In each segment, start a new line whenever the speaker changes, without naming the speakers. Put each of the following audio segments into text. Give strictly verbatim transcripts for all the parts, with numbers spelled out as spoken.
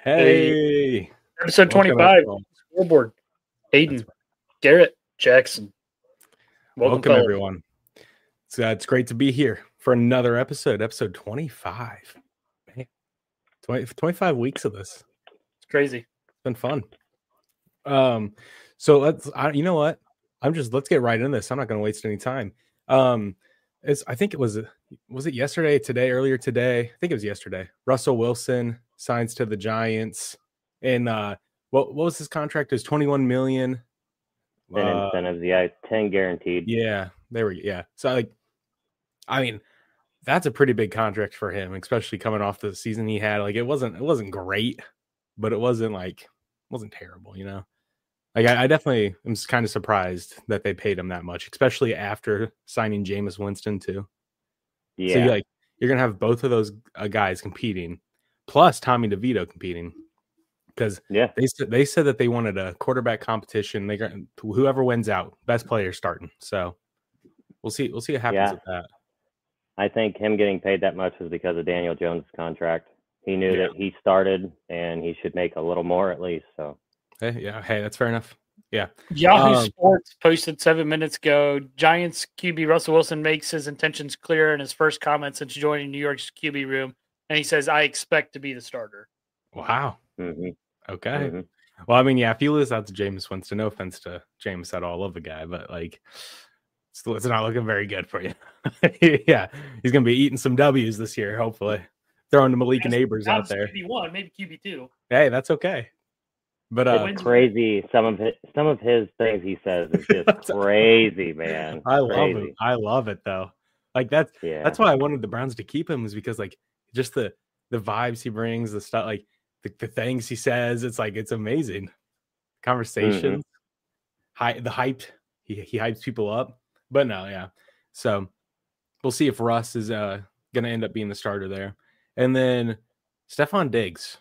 Hey,
Hey,
episode
welcome
twenty-five,
everyone.
scoreboard.
That's
Aiden,
right.
Garrett, Jackson. Welcome,
Welcome
fellas.
everyone. It's, uh, it's great to be here for another episode, episode twenty-five. Man, twenty, twenty-five weeks of this.
It's crazy.
It's been fun. Um, so let's, I, you know what? I'm just, let's get right into this. I'm not going to waste any time. Um, it's, I think it was, was it yesterday, today, earlier today? I think it was yesterday. Russell Wilson signs to the Giants. And uh, what, what was his contract? It was twenty-one million.
And
Uh,
incentives, yeah, ten guaranteed.
Yeah, there we go. Yeah. So like, I mean, that's a pretty big contract for him, especially coming off the season he had. Like it wasn't it wasn't great, but it wasn't like wasn't terrible, you know. Like I, I definitely am kind of surprised that they paid him that much, especially after signing Jameis Winston too.
Yeah,
So you like you're gonna have both of those uh, guys competing, plus Tommy DeVito competing, because
yeah,
they said they said that they wanted a quarterback competition. They got whoever wins out, best player starting. So we'll see. We'll see what happens
Yeah.
with that.
I think him getting paid that much was because of Daniel Jones' contract. He knew
Yeah.
that he started and he should make a little more at least. So
Hey, yeah, hey, that's fair enough. Yeah.
Yahoo
Um,
Sports posted seven minutes ago. Giants Q B Russell Wilson makes his intentions clear in his first comment since joining New York's Q B room, and he says, "I expect to be the starter."
Wow.
mhm,
Okay.
mhm.
Well, I mean, yeah, if you lose out to Jameis Winston, no offense to Jameis at all, love the guy, but like, still, it's not looking very good for you. Yeah, he's gonna be eating some W's this year, hopefully. Throwing the Malik Neighbors out there.
Q B one, maybe Q B two.
Hey, that's okay. But uh,
wins.
crazy. Some of his some of his things he says is just crazy, man.
I love
Crazy.
it. I love it though. Like that's
Yeah,
that's why I wanted the Browns to keep him, was because like just the the vibes he brings, the stuff, like the, the things he says. It's like it's amazing. Conversations, hi, the hype. He he hypes people up. But no, yeah. So we'll see if Russ is uh gonna end up being the starter there, and then Stephon Diggs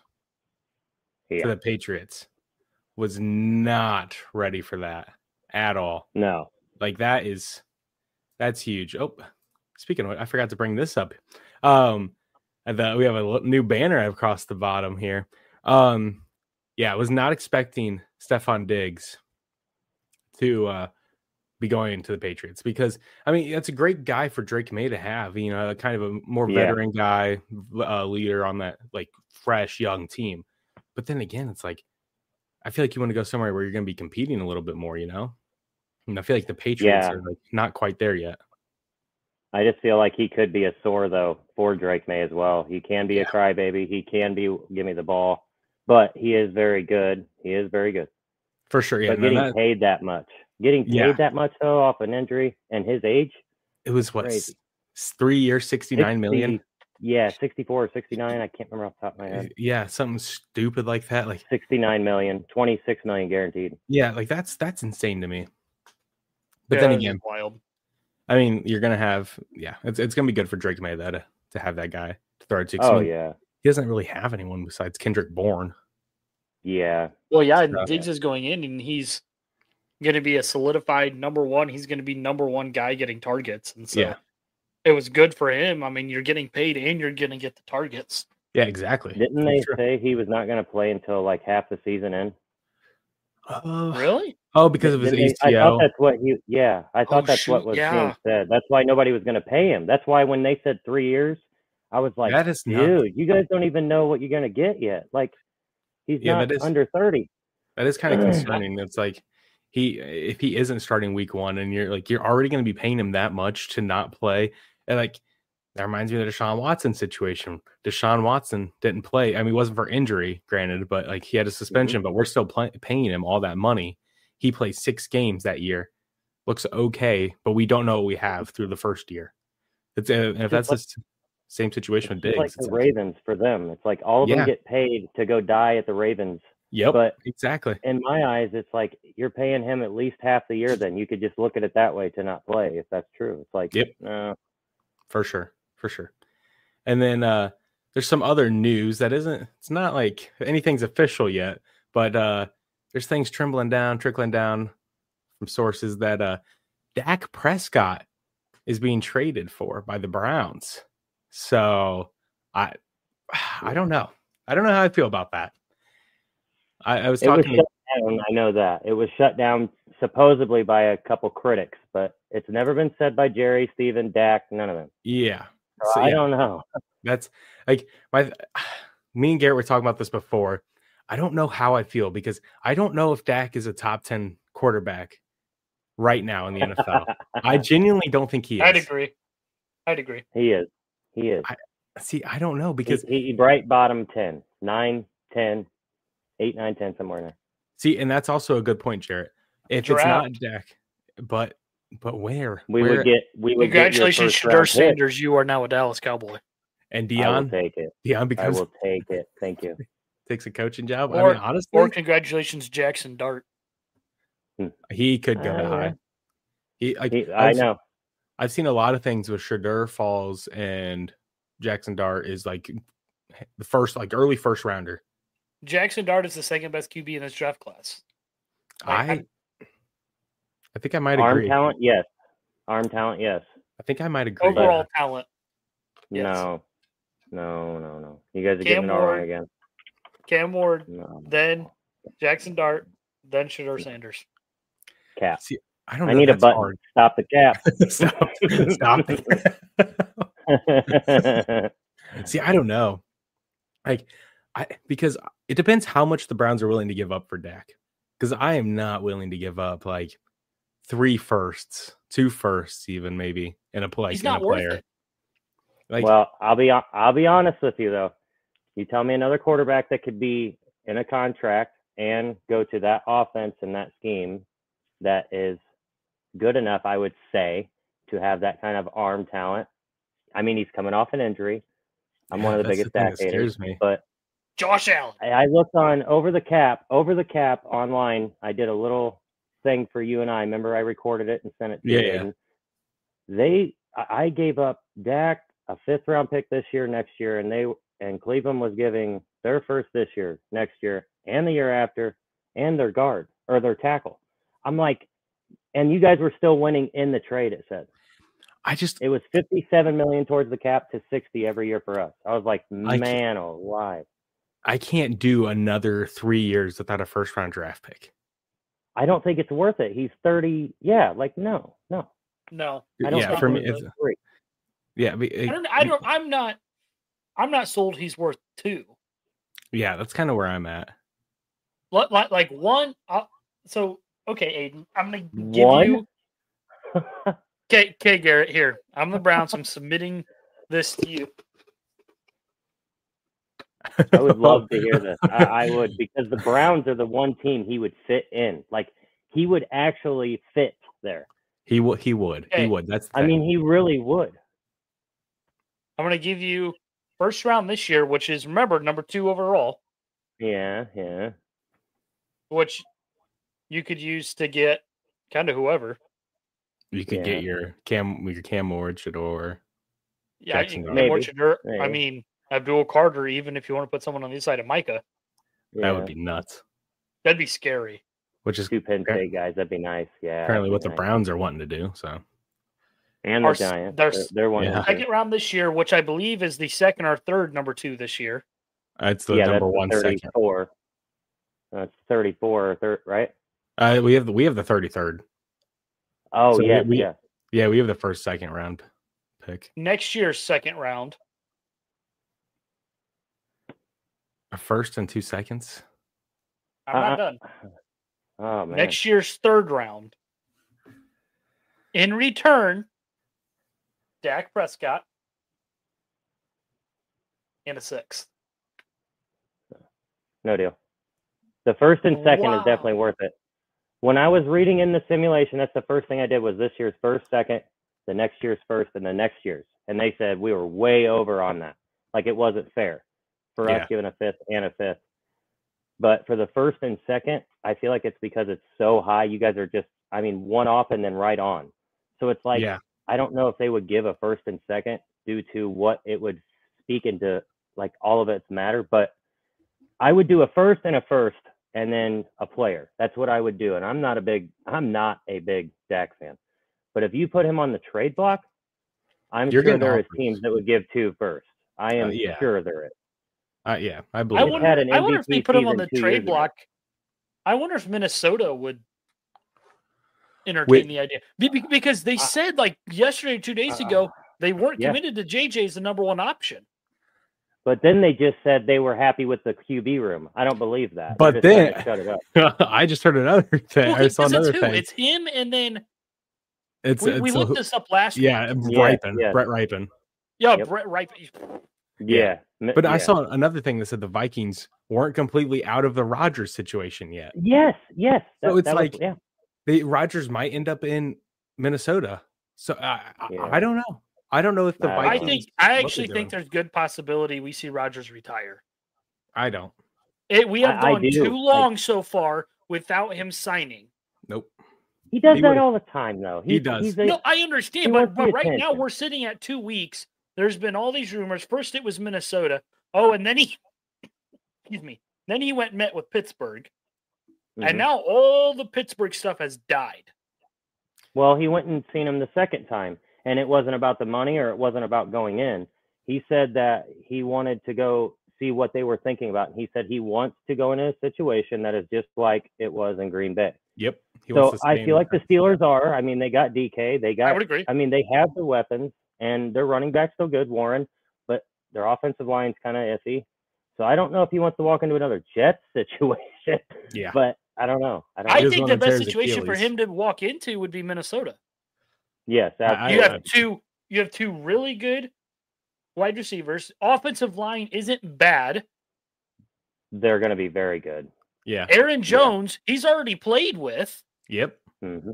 yeah.
to the Patriots was not ready for that at all.
No,
Like that is that's huge. Oh, speaking of it, I forgot to bring this up. Um, the, we have a new banner across the bottom here. Um, yeah, I was not expecting Stephon Diggs to uh, be going into the Patriots, because I mean that's a great guy for Drake May to have. You know, kind of a more
Yeah.
veteran guy, uh, leader on that like fresh young team. But then again, it's like I feel like you want to go somewhere where you're going to be competing a little bit more. You know, and I feel like the Patriots
Yeah.
are like not quite there yet.
I just feel like he could be a sore though for Drake May as well. He can be
Yeah.
a crybaby. He can be give me the ball, but he is very good. He is very good.
For sure, yeah.
But getting
that,
paid that much, getting paid
Yeah.
that much though off an injury and his age,
it was what
crazy.
s- three years, sixty-nine million.
sixty yeah, sixty-four or sixty-nine. I can't remember off the top of my head.
Yeah, something stupid like that. Like
sixty-nine million, twenty-six million guaranteed.
yeah, like that's that's insane to me. But
Yeah,
then
it was
again,
wild.
I mean, you're gonna have yeah, it's it's gonna be good for Drake May that to, to have that guy to throw it to. 'cause I
Oh
mean,
yeah,
he doesn't really have anyone besides Kendrick Bourne.
yeah,
Well, yeah, and
So-
Diggs is going in, and he's going to be a solidified number one. He's going to be number one guy getting targets, and so
Yeah.
it was good for him. I mean, you're getting paid, and you're going to get the targets.
Yeah, exactly.
Didn't
For
they
sure.
say he was not going to play until like half the season in?
Uh,
Really?
Oh, because of his
Didn't they- I
A C L.
thought that's what he. Yeah, I thought
Oh,
that's
shoot,
what was
yeah.
being said. That's why nobody was going to pay him. That's why when they said three years, I was like,
That is not-
dude, you guys don't even know what you're going to get yet. Like, he's
Yeah,
not
that is-
under thirty.
That is kind of concerning. It's like he if he isn't starting week one, and you're like you're already going to be paying him that much to not play, and like that reminds me of the Deshaun Watson situation. Deshaun Watson didn't play. I mean, it wasn't for injury, granted, but like he had a suspension, but we're still play, paying him all that money. He played six games that year, looks okay, but we don't know what we have through the first year. It's uh, if that's
like-
the s- same situation with
It's
Diggs.
like
It's
the
like,
Ravens for them. It's like all of
Yeah.
them get paid to go die at the Ravens.
yep,
But
exactly.
in my eyes, it's like you're paying him at least half the year. Then you could just look at it that way to not play if that's true. It's like,
Yep.
no,
For sure. For sure. And then uh there's some other news that isn't it's not like anything's official yet, but uh there's things trembling down, trickling down from sources that uh Dak Prescott is being traded for by the Browns. So I I don't know. I don't know how I feel about that. I, I was
It was
talking to
shut down. I know that. It was shut down supposedly by a couple critics, but it's never been said by Jerry, Steven, Dak, none of them.
yeah.
So
So,
I
yeah,
don't know.
that's like my me and Garrett were talking about this before. I don't know how I feel because I don't know if Dak is a top ten quarterback right now in the N F L. I genuinely don't think he is.
I'd agree. I'd agree.
He is. He is.
I, see, I don't know because
he, he bright bottom ten, nine, ten, eight, nine, ten, somewhere in there.
See, and that's also a good point, Jarrett. If
Draft.
it's not Dak, but but where?
We
where?
would get we would
Congratulations,
get your
Shadur
first round pick.
Sanders. You are now a Dallas Cowboy.
And
I will
Deion,
take it.
Deion
I
becomes
will take it. Thank you.
takes a coaching job.
Or,
I mean, honestly,
or congratulations, Jackson Dart.
he could go
Uh,
to high. He, like,
He, I
I've,
know.
I've seen a lot of things with Shadur Falls and Jackson Dart is like the first, like early first rounder.
Jackson Dart is the second best Q B in this draft class. Like,
I, I think I might
Arm
agree.
talent, yes. Arm talent, yes.
I think I might agree.
Overall talent. Yes.
No. No, no, no. You guys are
Cam
getting it all wrong
Ward.
again.
Cam Ward,
No.
then Jackson Dart, then Shadur Sanders.
Cap.
See, I don't know.
I need a
That's
button.
hard.
Stop the cap.
Stop. See, I don't know. Like, I because it depends how much the Browns are willing to give up for Dak. Because I am not willing to give up like three firsts, two firsts, even maybe in a play.
He's
in a
not worth
player.
it.
Like,
Well, I'll be hon- I'll be honest with you though. You tell me another quarterback that could be in a contract and go to that offense and that scheme that is good enough, I would say, to have that kind of arm talent. I mean, he's coming off an injury. I'm
yeah,
one of the
that's
biggest
thing
Dak
that
haters,
scares me.
but
Josh Allen.
I, I looked on over the cap, over the cap online. I did a little thing for you and I. Remember, I recorded it and sent it to
Yeah,
you.
yeah.
Aiden? They, I I gave up Dak a fifth round pick this year, next year, and they and Cleveland was giving their first this year, next year, and the year after, and their guard or their tackle. I'm like, and you guys were still winning in the trade. It said
I just
it was fifty-seven million towards the cap to sixty every year for us. I was like,
I can't-
man, alive.
I can't do another three years without a first round draft pick.
I don't think it's worth it. He's thirty. Yeah, like no, no.
No.
I don't
Yeah,
think
for
it's
me,
worth
it's,
it. Three.
yeah, but,
I don't I don't I'm not I'm not sold he's worth two.
yeah, that's kind of where I'm at.
Like, like, like one uh, so okay, Aiden, I'm gonna give
One?
you okay, okay, Garrett, here. I'm the Browns. I'm submitting this to you.
I would love to hear this. I, I would, because the Browns are the one team he would fit in. Like he would actually fit there.
He would. He would.
Okay.
He would. That's. The
I
thing.
mean, he really would.
I'm gonna give you first round this year, which is remember number two overall,
Yeah, yeah.
which you could use to get kind of whoever.
you could
Yeah.
get your Cam, your Cam Ward, Shador.
Yeah,
Jackson
you
Dart.
can get
Maybe.
Shadur. I
Maybe.
mean, Abdul Carter, even if you want to put someone on the inside of Micah,
yeah.
That would be nuts.
that'd be scary.
Which is
two Penn State guys. That'd be nice. Yeah.
apparently
that'd
what
be
the
nice.
Browns are wanting to do. So
and
Our
the
s-
Giants.
their
They're,
s-
they're one.
Yeah.
of the
Second round this year, which I believe is the second or third number two this year.
that's the
yeah,
number
that's the
one second.
thirty-four. That's thirty-four, third, right?
Uh, we have the we have the thirty third.
Oh,
So we-
yes,
we-
yes.
Yeah, we have the first second round pick.
Next year's second round,
A first and two seconds.
I'm
Uh-uh.
not done.
Oh, man.
Next year's third round. In return, Dak Prescott and a sixth.
No deal. The first and second
Wow.
is definitely worth it. When I was reading in the simulation, that's the first thing I did was this year's first, second, the next year's first, and the next year's. And they said we were way over on that. Like it wasn't fair for
Yeah.
us giving a fifth and a fifth. But for the first and second, I feel like it's because it's so high. You guys are just, I mean, one off and then right on. So it's like,
yeah,
I don't know if they would give a first and second due to what it would speak into, like all of its matter. But I would do a first and a first and then a player. That's what I would do. And I'm not a big, I'm not a big Dak fan. But if you put him on the trade block, I'm
You're
sure
getting
there is
offers.
teams that would give two first. I am
Uh, yeah.
sure there is.
Uh, yeah, I
I
believe.
They've
wonder.
had an
I wonder if they
M V P
put him on
season
the
two
trade
years ago.
block. I wonder if Minnesota would entertain
Wait.
the idea Be- be- because they
Uh,
said like yesterday, two days
uh,
ago, they weren't
yeah.
committed to J J as the number one option.
But then they just said they were happy with the Q B room. I don't believe that.
But
They're just trying
then-
to shut it up.
I just heard another thing.
Well,
I saw
because
another
it's who?
thing.
It's him, and then
It's,
we,
it's
we
a-
looked this up last
yeah,
week.
Yeah,
Ripon,
yeah.
Brett Ripon.
Yeah,
Yep.
Brett Ripe.
Yeah. M-
But I
yeah.
saw another thing that said the Vikings weren't completely out of the Rodgers situation yet.
Yes, yes.
So
That-
it's
that was-
like-
yeah.
The Rodgers might end up in Minnesota. So I, I,
Yeah.
I don't know. I don't know if the
I don't
I
Vikings.
know.
think I
what
actually
they're
think
doing.
there's good possibility we see Rodgers retire.
I don't.
It, we have
I- I
gone
do.
too long so far without him signing.
Nope.
He does
He
that
would-
all the time, though.
He
He's-
does.
He's a,
No, I understand,
he
but,
wants the
but right now
attention.
we're sitting at two weeks. There's been all these rumors. First, it was Minnesota. Oh, and then he, excuse me, then he went and met with Pittsburgh,
Mhm.
and now all the Pittsburgh stuff has died.
Well, he went and seen him the second time, and it wasn't about the money or it wasn't about going in. He said that he wanted to go see what they were thinking about. And he said he wants to go in a situation that is just like it was in Green Bay.
Yep. He
So
wants to
I
stay in
feel like the
defense.
Steelers are. I mean, they got D K. They
I
got.
would agree.
I mean, they have the weapons, and their running back's still good, Warren, but their offensive line's kind of iffy. So I don't know if he wants to walk into another Jets situation.
Yeah.
But I don't know. I don't.
I
know.
is
think
one
the
of
best
Terry's
situation for
Achilles.
him to walk into would be Minnesota.
Yes,
I-
absolutely.
You
I-
have two. You have two really good wide receivers. Offensive line isn't bad.
They're going to be very good.
Yeah.
Aaron Jones, he's already played with,
Yep.
hmm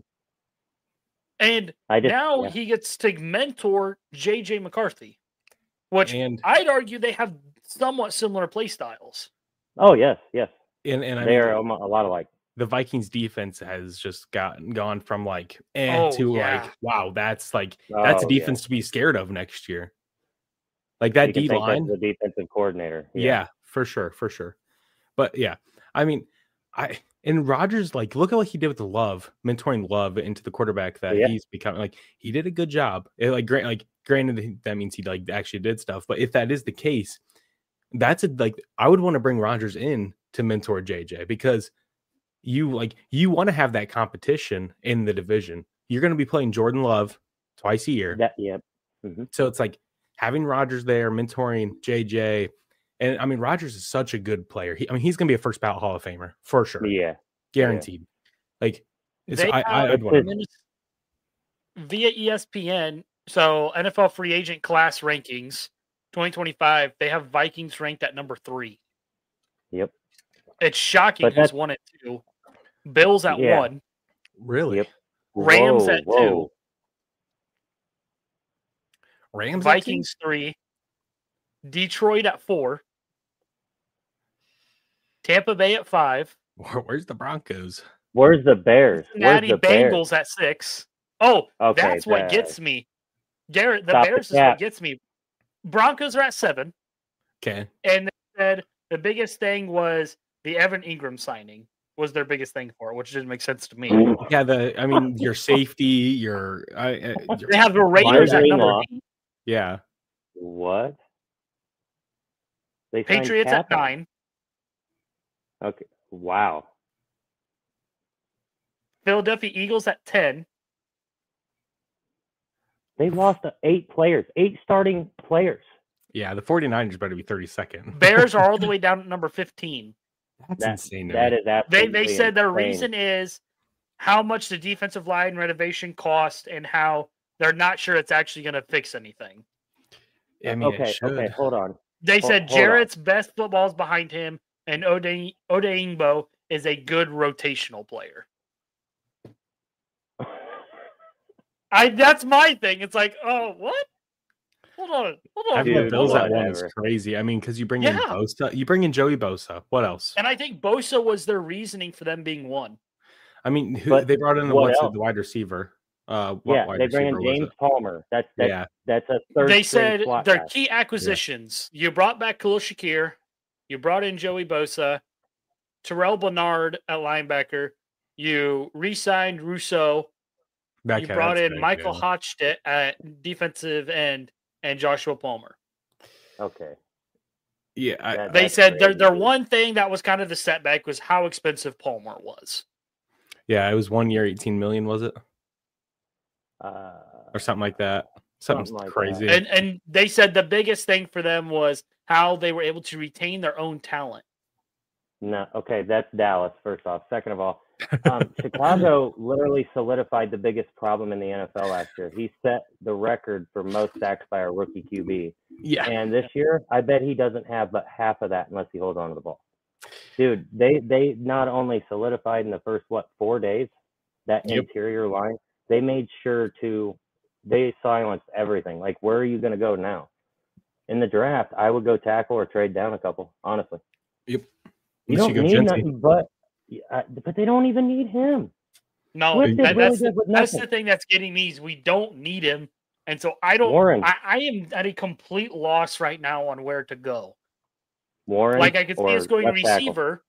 and
I just
now
yeah.
he gets to mentor J J McCarthy, which
And
I'd argue they have somewhat similar play styles.
Oh yes, yes.
and and I
They
mean,
are almo- a lot alike.
the Vikings defense has just gotten gone from like eh
Oh,
to
yeah.
like wow, that's like that's a
Oh, yeah.
defense to be scared of next year. Like that
You can
D
thank
line.
that's the defensive coordinator.
Yeah. for sure, for sure. But yeah, I mean, I and Rodgers, like, look at what he did with the Love, mentoring Love into the quarterback that
Yeah.
he's becoming. Like, he did a good job. It, like, grant, like, granted, that means he like actually did stuff. But if that is the case, that's a like I would want to bring Rodgers in to mentor J J because you like you want to have that competition in the division. You're going to be playing Jordan Love twice a year.
That yeah. hmm
So it's like having Rodgers there, mentoring J J. And I mean, Rodgers is such a good player. He, I mean, he's going to be a first ballot Hall of Famer for sure.
Yeah.
Guaranteed. Like, it's,
They
I, I,
have
I'd want to
Minnes- via E S P N, so N F L free agent class rankings twenty twenty-five, they have Vikings ranked at number three.
Yep.
It's shocking
But
who's
that's-
one at two. Bills at
Yeah.
one.
really.
Yep.
Rams
Whoa,
at two.
whoa.
Rams,
Vikings three. Detroit at four. Tampa Bay at five.
Where, where's the Broncos?
Where's the Bears? Where's
Cincinnati
the Bears?
Bengals at six. Oh,
Okay,
that's what
that-
gets me. Garrett, the
Stop the
Bears is what
cap.
gets me. Broncos are at seven.
Okay.
And they said the biggest thing was the Evan Ingram signing was their biggest thing for it, which didn't make sense to me.
Yeah, the I mean, your safety, your, I, uh, your
They have the Raiders at number
Greenlaw.
eight,
yeah.
What? They signed
Patriots at
Kappa.
nine,
Okay. Wow.
Philadelphia Eagles at ten,
They lost uh, eight players, eight starting players.
Yeah, the 49ers better be thirty-second.
Bears are all the way down at number fifteen.
That's
That-
insane. to
That
me.
is
They
absolutely
they said their
insane.
reason is how much the defensive line renovation cost and how they're not sure it's actually going to fix anything.
I mean, it
okay,
should.
okay, hold on.
They
Hol-
said
hold on.
Jarrett's best football is behind him, and Ode Odeingbo is a good rotational player. I that's my thing. It's like, oh, what? Hold on, hold on.
Having the
Dude,
Bills
hold
at
on.
one is
whatever.
crazy. I mean, because you bring in
Yeah.
Bosa, you bring in Joey Bosa. What else?
And I think Bosa was their reasoning for them being one.
I mean, who,
But
they brought in the
what
what's it,
else?
the wide receiver. Uh, what
Yeah,
wide
they bring in
receiver was
James
it?
Palmer. That's that's,
Yeah,
that's a third.
They
string
said
slot
their
guy.
key acquisitions. You brought back Khalil Shakir. You brought in Joey Bosa. Terrell Bernard at linebacker. You re-signed Russo.
that
You
guy,
brought
that's
in
big,
Michael
yeah.
Hodgett at defensive end and Joshua Palmer.
Okay.
Yeah, I,
That-
They
that's
said their
crazy,
their
dude.
one thing that was kind of the setback was how expensive Palmer was.
yeah, it was one year, eighteen million, was it,
Uh,
or something like that? Something,
Something like
crazy.
that.
And and they said the biggest thing for them was how they were able to retain their own talent.
No, okay, that's Dallas, first off. Second of all, um, Chicago literally solidified the biggest problem in the N F L last year. He set the record for most sacks by a rookie Q B.
yeah,
And this year, I bet he doesn't have but half of that unless he holds on to the ball. Dude, they they not only solidified in the first, what, four days, that
Yep.
interior line, they made sure to, they silenced everything. Like, where are you going to go now? In the draft, I would go tackle or trade down a couple, honestly.
Yep.
You
Unless
don't
go
need
Jensen.
nothing but, uh, but they don't even need him.
No,
Swift
that,
did really
that's, the,
good with
that's the
nothing.
thing that's getting me is we don't need him. And so I don't
Warren.
I, I am at a complete loss right now on where to go.
Warren,
Like I could see
or
us going
left tackle.
receiver.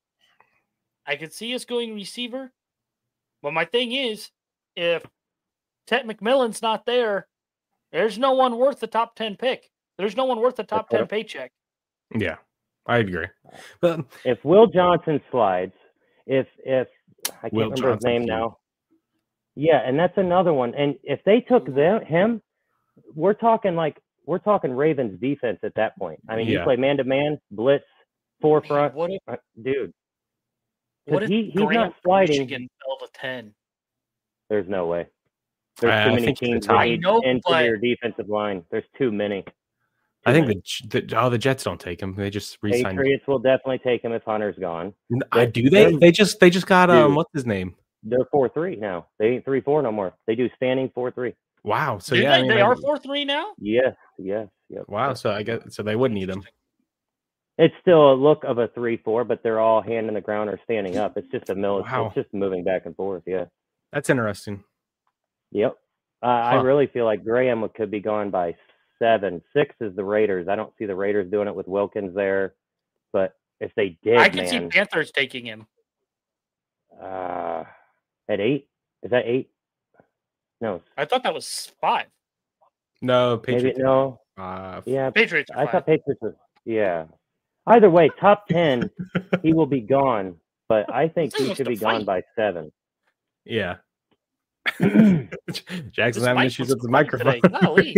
I could see us going receiver. But my thing is, if Ted McMillan's not there, there's no one worth the top ten pick. There's no one worth the top ten paycheck.
Yeah, I agree. But
If Will Johnson slides, if if I can't
Will
remember his
Johnson,
name
too.
now. Yeah, and that's another one. And if they took them, him, we're talking like we're talking Ravens defense at that point. I mean, you
Yeah.
play man to man, blitz, forefront,
What if,
uh, dude.
what if
he- he's
Grant
not
from
sliding.
Michigan fell to ten?
There's no way. There's
I-
too
I
many
think he's the
teams
top.
that
I
need
know,
interior
but-
defensive line. There's too many.
I think
many.
the, the oh the Jets don't take him. They just re-signed.
Patriots will definitely take him if Hunter's gone.
I
They-
do they?
they're-
They just they just got um
Dude.
what's his name?
They're four three now. They ain't three four no more. They do standing four three.
Wow. So
Do
yeah,
they,
I mean,
they
I-
are four three now?
Yes, yes, yep.
Wow. So I guess so they would need him.
It's still a look of a three four, but they're all hand in the ground or standing up. It's just a mill.
Wow.
It's just moving back and forth. Yeah.
That's interesting.
Yep. Uh, I
Huh.
really feel like Graham could be gone by seven. Six is the Raiders. I don't see the Raiders doing it with Wilkins there, but if they did,
I can see
man,
Panthers taking him.
uh, at eight, is that eight? No,
I thought that was five.
No,
maybe
Patriots.
no.
Uh,
Yeah,
Patriots are
I
five.
thought Patriots was. Yeah. Either way, top ten, he will be gone. But I think
This
he
was
should
the
be gone
fight.
by seven.
yeah. Jackson's
This
having
mic
issues
was
with the
great
microphone.
today. Golly.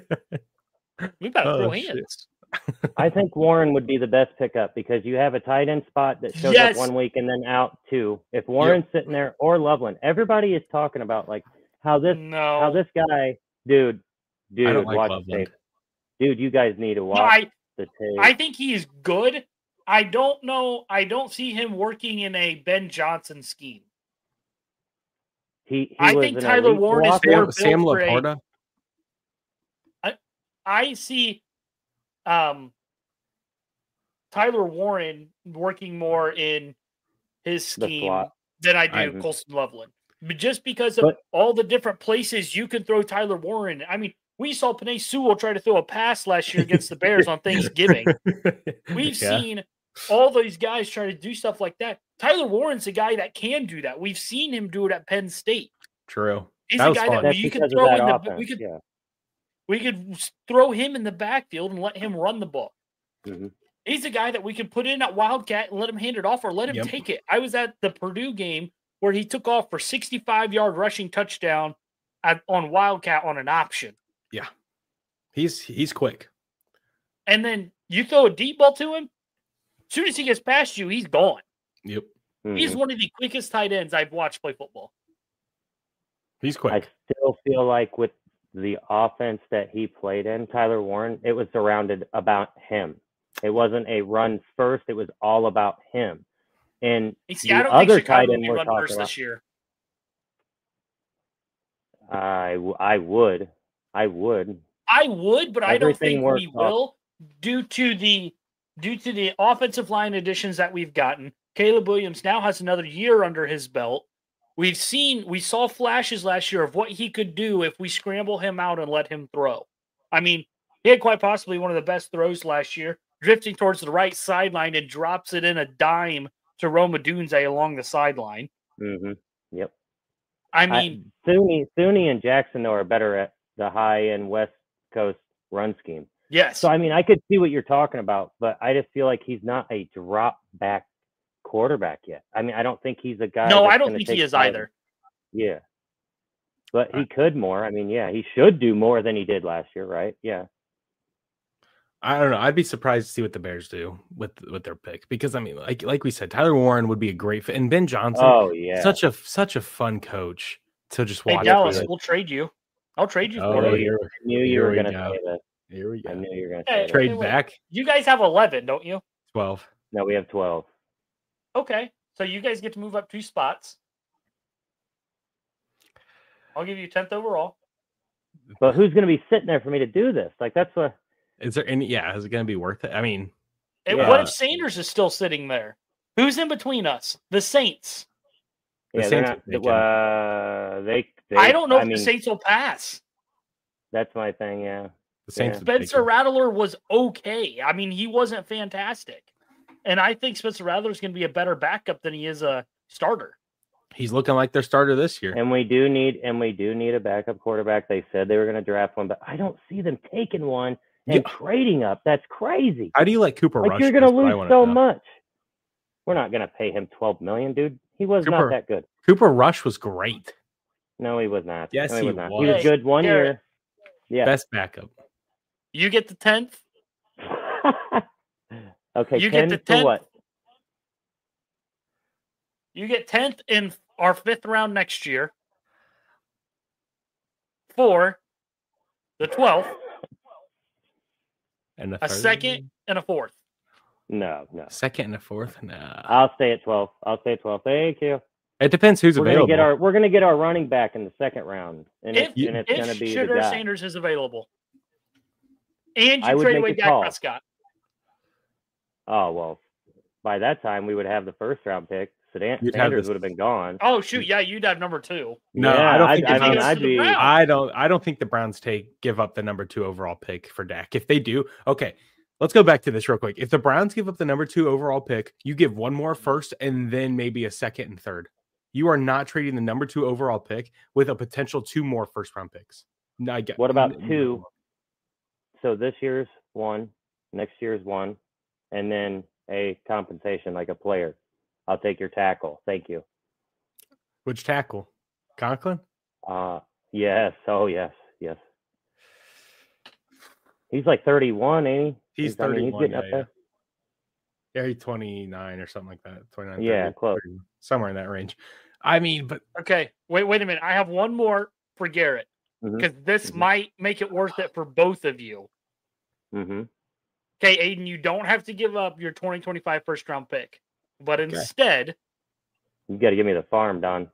We better
Oh,
throw
shit.
hands.
I think Warren would be the best pickup because you have a tight end spot that shows
Yes.
up one week and then out two. If Warren's sitting there or Loveland, everybody is talking about like how this
No.
how this guy, dude, dude,
I don't like
watch the
Loveland.
tape. Dude, you guys need to
No,
watch
I,
the tape.
I think he's good. I don't know. I don't see him working in a Ben Johnson scheme.
he, he
I
was
think
an
Tyler
elite
Warren is
blocker.
more
Sam, Sam
built for a-
Laporta.
I see um, Tyler Warren working more in his
The
scheme
slot.
than I do
I'm-
Colson Loveland. But just because of
But-
all the different places you can throw Tyler Warren. I mean, we saw Penei Sewell try to throw a pass last year against the Bears on Thanksgiving. We've
Yeah.
seen all these guys try to do stuff like that. Tyler Warren's a guy that can do that. We've seen him do it at Penn State.
True.
He's
That
a
was
guy
fun.
that
That's
you could
because of
throw
that
in the
offense.
we could
yeah.
we could s- throw him in the backfield and let him run the ball.
Mhm.
He's a guy that we could put in at Wildcat and let him hand it off or let him
Yep.
take it. I was at the Purdue game where he took off for sixty-five yard rushing touchdown at, on Wildcat on an option.
He's he's quick.
And then you throw a deep ball to him, as soon as he gets past you, he's gone.
Yep.
He's
Mhm.
one of the quickest tight ends I've watched play football.
He's
I
quick.
still feel like with the offense that he played in, Tyler Warren, it was surrounded about him. It wasn't a run first; it was all about him. And
You see,
the
I don't
other
think Chicago
tight
will
end
be
we're
run
talking
first
about,
this year.
I w- I would, I would.
I would, but I don't
Everything
think
works
we
off-
will due to the due to the offensive line additions that we've gotten. Caleb Williams now has another year under his belt. We've seen we saw flashes last year of what he could do if we scramble him out and let him throw. I mean, he had quite possibly one of the best throws last year, drifting towards the right sideline and drops it in a dime to Roma Dunze along the sideline.
hmm Yep.
I mean,
I, Thuney, Thuney and Jackson though are better at the high end West Coast run scheme.
Yes.
So I mean, I could see what you're talking about, but I just feel like he's not a drop back quarterback yet. I mean, I don't think he's a guy.
No,
that's
I don't
gonna
think
take
he is
five-
either.
Yeah, but he could more. I mean, yeah, he should do more than he did last year, right? Yeah.
I don't know. I'd be surprised to see what the Bears do with with their pick because I mean, like like we said, Tyler Warren would be a great fit, and Ben Johnson,
Oh yeah.
such a such a fun coach to just
Hey,
watch.
Dallas,
play.
we'll trade you. I'll trade you
Oh,
for it.
here,
I knew you
here
were
we
gonna
go.
say that.
Here we
I
go.
knew you were gonna
Hey,
say that.
Trade
wait.
back
You guys have eleven, don't you?
twelve.
No, we have twelve.
Okay. So you guys get to move up two spots. I'll give you tenth overall.
But who's gonna be sitting there for me to do this? Like that's what.
Is there any? Yeah, is it going to be worth it? I mean,
And
Yeah.
what if Sanders is still sitting there? Who's in between us? The Saints.
The
Yeah, they're
Saints
not.
are taken.
Uh, they, they.
I don't know
I
if
mean,
the Saints will pass.
That's my thing. Yeah.
the Saints.
Yeah.
are
Spencer
taken.
Rattler was okay. I mean, he wasn't fantastic. And I think Spencer Rattler is going to be a better backup than he is a starter.
He's looking like their starter this year.
And we do need, and we do need a backup quarterback. They said they were going to draft one, but I don't see them taking one and
Yeah.
trading up. That's crazy.
How do you let Cooper
Like
Rush?
you're going to
That's what I
lose
wanna
so
know.
much. We're not going to pay him twelve million, dude. He was
Cooper-
not that good.
Cooper Rush was great.
No, he was not.
Yes,
no, he
he
was not.
was.
He was
Hey,
good one
Garrett.
year. Yeah.
Best backup.
You get the tenth.
Okay.
You
ten
get the
for
tenth.
what?
You get tenth in our fifth round next year for the twelfth,
And a,
a
third?
second, and a fourth.
No, no.
second and a fourth. Nah.
I'll stay at twelve. I'll stay at twelve. Thank you.
It depends who's
We're gonna
available.
get our we're gonna get our running back in the second round, and
If,
it's, and it's gonna
if
be the
Shedeur
guy.
Sanders is available. And
I
you
would
trade
make
away
a
Dak
call.
Prescott.
Oh well, by that time we would have the first round pick. Sedan-
You'd have
Sanders
this-
would have been gone.
Oh, shoot. Yeah, you'd have number two.
No,
Yeah,
I don't
I'd-
think.
I
the
mean,
Browns-
I'd
to the
be.
Browns.
I don't. I don't think the Browns take give up the number two overall pick for Dak. If they do, okay. Let's go back to this real quick. If the Browns give up the number two overall pick, you give one more first and then maybe a second and third. You are not trading the number two overall pick with a potential two more first round picks. No, I get.
What about two? So this year's one, next year's one, and then a compensation like a player. I'll take your tackle. Thank you.
Which tackle? Conklin?
Uh yes. Oh yes, yes. He's like thirty-one, ain't he?
He's
I mean,
thirty-one.
getting
yeah,
up
yeah.
there.
Yeah, he's twenty-nine or something like that. twenty-nine,
Yeah,
thirty,
close.
thirty, somewhere in that range. I mean, but
Okay. Wait, wait a minute. I have one more for Garrett
Mhm.
because this
Mhm.
might make it worth it for both of you.
Mm-hmm.
Okay, Aiden, you don't have to give up your twenty twenty-five first round pick, but
Okay.
instead,
You got to give me the farm, Don.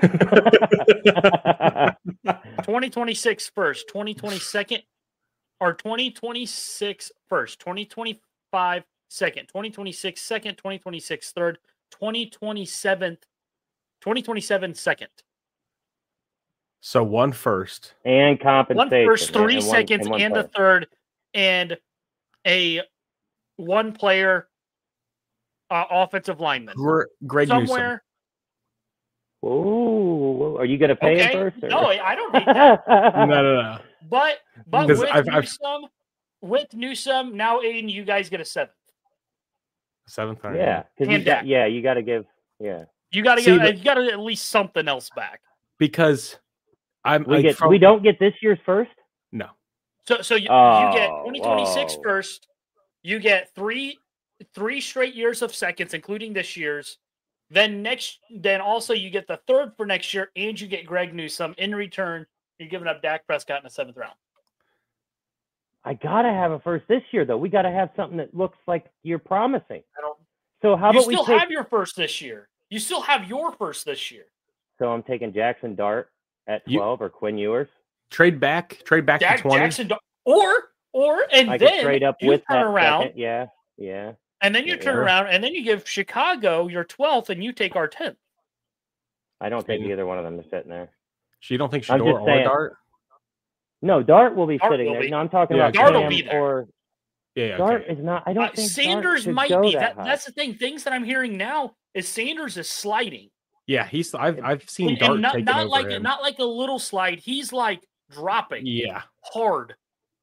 twenty twenty-six first, twenty twenty-second, or twenty twenty-six first, twenty twenty-five second, twenty twenty-six second, twenty twenty-six third, twenty twenty-seven, twenty twenty-seven second.
so one first.
and
One
compensation.
first, three
and one-
seconds,
and one
and a
player.
third, and a one player uh, offensive lineman.
Gre- Greg Newsome.
Somewhere.
Ooh, are you going to pay
Okay.
him first? or-
No, I don't need that.
No, no, no.
But but
'Cause
with
I've- I've-
Newsome, with Newsome, now Aiden, you guys get a seventh.
Seventh. all right.
Yeah, 'cause you
And
got,
Dak.
yeah, you got to give. Yeah,
You got to
See,
get
but-
you got to at least something else back.
Because I'm
we
like,
get.
from-
we don't get this year's first.
no.
So so you, you get
Oh,
twenty twenty-six
whoa.
first. You get three three straight years of seconds, including this year's. Then next, then also you get the third for next year, and you get Greg Newsome. In return, you're giving up Dak Prescott in the seventh round.
I gotta have a first this year, though. We gotta have something that looks like you're promising.
I don't.
So how
You
about we
still
take?
have your first this year. You still have your first this year.
So I'm taking Jackson Dart at
You-
twelve or Quinn Ewers.
Trade back. Trade back
Dak
to twenty.
Jackson, or or and
I
then
could trade up
you
with
turn
that
around,
second. Yeah, yeah.
and then you turn
Yeah.
around, and then you give Chicago your twelfth, and you take our tenth.
I don't think
Trade-
either one of them is sitting there.
So you don't think
I'm
Shador
just
or
saying-
Dart?
No, Dart will be
Dart
sitting
will
there.
be.
No, I'm talking
Yeah,
about
Dart will
Cam
be there.
or
Yeah. yeah,
Dart
okay.
is not. I don't
Uh,
think
Sanders
Dart
might
should
be.
go
That,
high.
that's the thing. Things that I'm hearing now is Sanders is sliding,
Yeah, he's. I've I've seen
and,
Dart
and not
taking
not
over
like
him.
not like a little slide. He's like dropping
Yeah,
hard.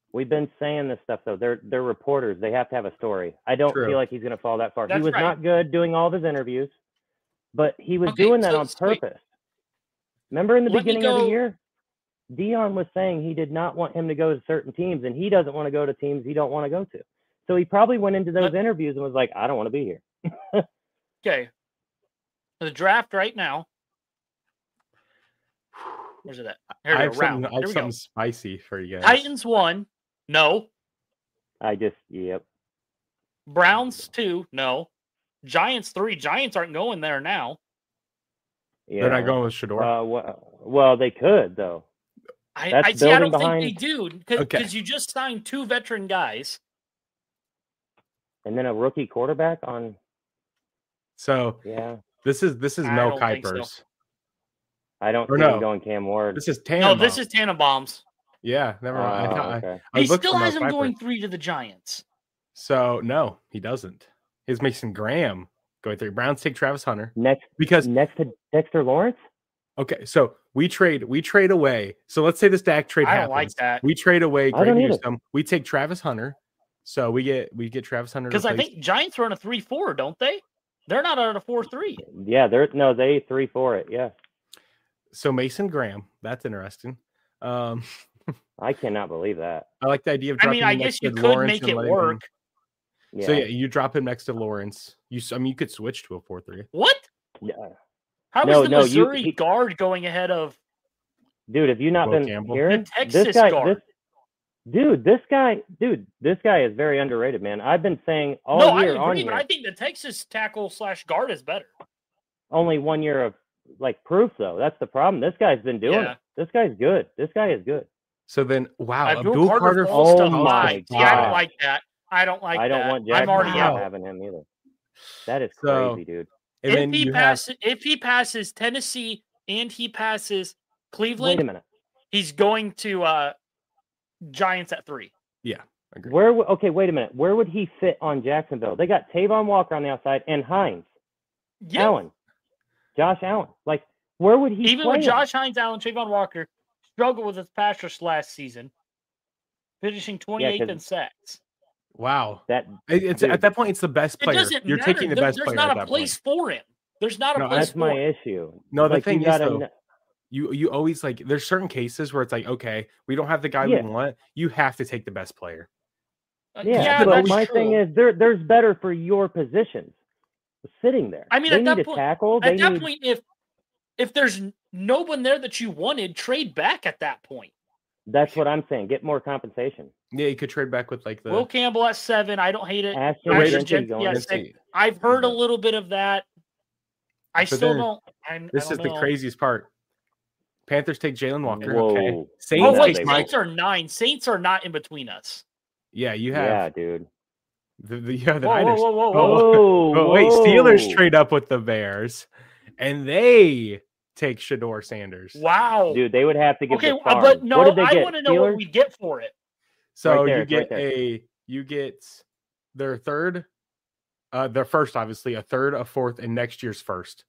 We've been saying this stuff though. They're they're reporters. They have to have a story. I don't
True.
feel like he's going to fall that far.
That's
he was
right.
not good doing all of his interviews, but he was
Okay,
doing that
so-
on
so wait.
purpose. Remember in the
Let me
beginning of
go-
the year, Dion was saying he did not want him to go to certain teams, and he doesn't want to go to teams he don't want to go to. So he probably went into those
Let-
interviews and was like, I don't want to be here.
Okay. The draft right now. Where's it at? Here
I
we
have
go. Round.
something, I
Here
have
we go.
something spicy for you guys.
Titans one. No.
I just, yep.
Browns two. No. Giants three. Giants aren't going there now.
Yeah.
They're not going with Shador.
Uh, well, well, they could though.
I,
That's
I see. I don't
building
think they do because
Okay.
you just signed two veteran guys.
And then a rookie quarterback on,
so
yeah.
this is this is
I
Mel
don't think so.
Kiper's.
I don't
Or
see
no.
him going Cam Ward.
This is
No,
Tannenbaum.
this is Tannenbaum's.
yeah. Never mind. I
Oh,
thought I-
okay.
I,
He
looked
still
for Mel
has him
Kiper.
going three to the Giants.
So no, he doesn't. His Mason Graham going three. Browns take Travis Hunter
Next,
because
next to Dexter Lawrence.
okay, so we trade we trade away. So let's say this Dak trade
I don't
happens.
like that
We trade away
I don't
Grady
either.
Newsome. We take Travis Hunter. So we get we get Travis Hunter to
because I
replace-
think Giants run a three four, don't they? They're not at a four three.
Yeah, they're no, they three for it. Yeah,
so Mason Graham. That's interesting. Um,
I cannot believe that.
I like the idea of
I
dropping
mean, I
him
guess
next
you
to
could
Lawrence
make
and
it
letting him-
work.
Yeah.
So yeah, you drop him next to Lawrence. You s- I mean you could switch to a four three.
What?
Yeah.
How
No,
is the
no, you-
Missouri
he-
guard going ahead of?
Dude, have you not
Will
been
Campbell?
hearing
The Texas
this guy?
guard.
This, dude, this guy, dude, this guy is very underrated, man. I've been saying all
no, I
year
agree,
on
but
here,
I think the Texas tackle slash guard is better.
only one year of like proof though. That's the problem. This guy's been doing
Yeah.
it. This guy's good. This guy is good.
So then wow,
Abdul
Abdul
Carter
Carter
falls
oh
to
falls
my
five. See, I don't
God.
like that. I don't like
I don't
that.
want Jack
I'm already
Wow.
out.
having him either. That is
So-
crazy, dude.
And
If
then
he
you have
passes, if he passes Tennessee and he passes
Wait a
Cleveland,
minute.
he's going to uh, Giants at three.
agree.
Where? w- Okay, wait a minute. Where would he fit on Jacksonville? They got Tavon Walker on the outside and Hines,
Yeah,
Allen, Josh Allen. Like, where would he?
even
play
with
him?
Josh Hines, Allen, Trayvon Walker struggled with his pass rush last season, finishing twenty-eighth
'cause-
in sacks.
Wow.
That
It- It's
Dude.
at that point it's the best
It
player.
doesn't
You're
matter.
taking the
There-
best
there's
player
not
at
a
that
place
point.
for him. There's not a
No,
place
that's
for
my
him.
issue.
No, the
Like,
thing
you
is,
gotta
though,
kn-
You you always like there's certain cases where it's like, okay, we don't have the guy
Yeah.
we want. You have to take the best player.
Uh,
yeah,
but
but
that's
my
true.
thing is, there there's better for your positions sitting there.
I mean,
they
at
need
that
a
point-
tackle. They
At that
need.
point, if if there's n- no one there that you wanted, trade back at that point.
That's what I'm saying. Get more compensation.
Yeah, you could trade back with like the
Will Campbell at seven. I don't hate it.
Ashton
Ashton
Jensen
Jensen,
going.
yeah,
Let's
six.
see.
I've heard a
Yeah.
little bit of that. I
So
still
then,
don't. I,
This
I
is
don't
the
know.
craziest part. Panthers take Jalen Walker.
Whoa.
Okay.
Oh
Saints
No,
wait,
they
take
won't.
Saints are nine. Saints are not in between us.
Yeah, you have
Yeah, dude.
the, the, you have the
Whoa, whoa,
Niners.
whoa, whoa,
Oh,
whoa!
Whoa,
But wait, Steelers
whoa.
trade up with the Bears, and they take Shador Sanders.
Wow.
Dude, they would have to give
Okay,
the
uh,
farm.
but
What
no,
did they
I
get?
want to know what
Steelers?
we get for it.
So
Right there,
you
it's right
get
there.
a you get their third, uh, their first, obviously a third, a fourth, and next year's first.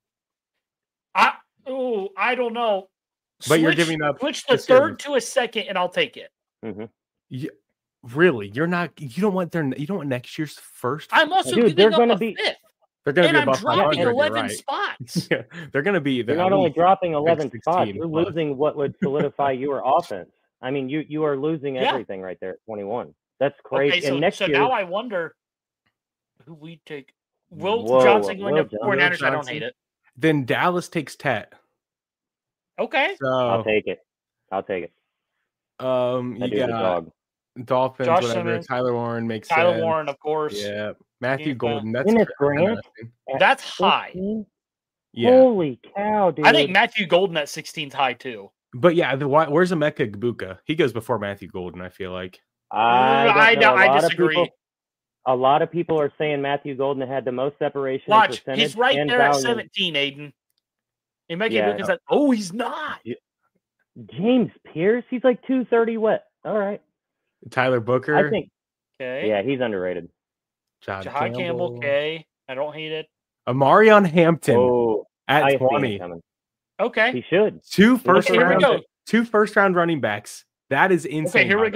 I oh, I don't know.
But you're
Switch-
giving up
switch the
this year.
third to a second, and I'll take it.
Mhm.
You, really, you're not. You don't want their. You don't want next year's first.
I'm also
Dude, they're
giving up
gonna
a
be-
fifth,
They're going to
and
be
I'm
above
dropping
five hundred. You're
eleven
right.
spots.
Yeah, they're going to be.
You're
they're
not
at
only
least
dropping eleven spots,
sixteen
you're
plus.
losing what would solidify your offense. I mean, you you are losing
Yeah.
everything right there at twenty-one. That's crazy.
Okay, so,
and next
so
year,
now I wonder who we take. Will
Whoa,
Johnson going
Will
to
Johnson.
forty-niners? I don't
Johnson.
hate it.
Then Dallas takes Tet.
Okay.
I'll
So
take it. I'll take it.
um,
That
you
dude's a
got
dog.
Dolphins,
Josh
whatever.
Simmons.
Tyler Warren makes
Tyler
sense.
Warren, of course.
Yeah, Matthew
Yeah.
Golden. That's
Dennis
cr-
Grant?
interesting.
At
That's high.
fifteen?
Yeah,
Holy cow, dude.
I think Matthew Golden at sixteen is high too.
but yeah, the, why, where's Emeka Egbuka? He goes before Matthew Golden. I feel like.
I, don't
I
know.
don't-
A
I
lot of
disagree.
people- a lot of people are saying Matthew Golden had the most separation. in
Watch,
percentage
he's right
and
there at
volume.
seventeen, Aiden. He might
Yeah.
get at, oh, he's not.
James Pierce, he's like two thirty what? All right.
Tyler Booker.
I think,
Okay.
yeah, he's underrated.
John
Jahai Campbell.
Campbell.
Okay. I don't hate it.
Amarion Hampton
Oh, I
at
see him
twenty.
coming.
Okay.
He should.
Two first
Okay, here we
round.
go.
Two first round running backs. That is insane.
Okay, here
by
we
the
go.
way.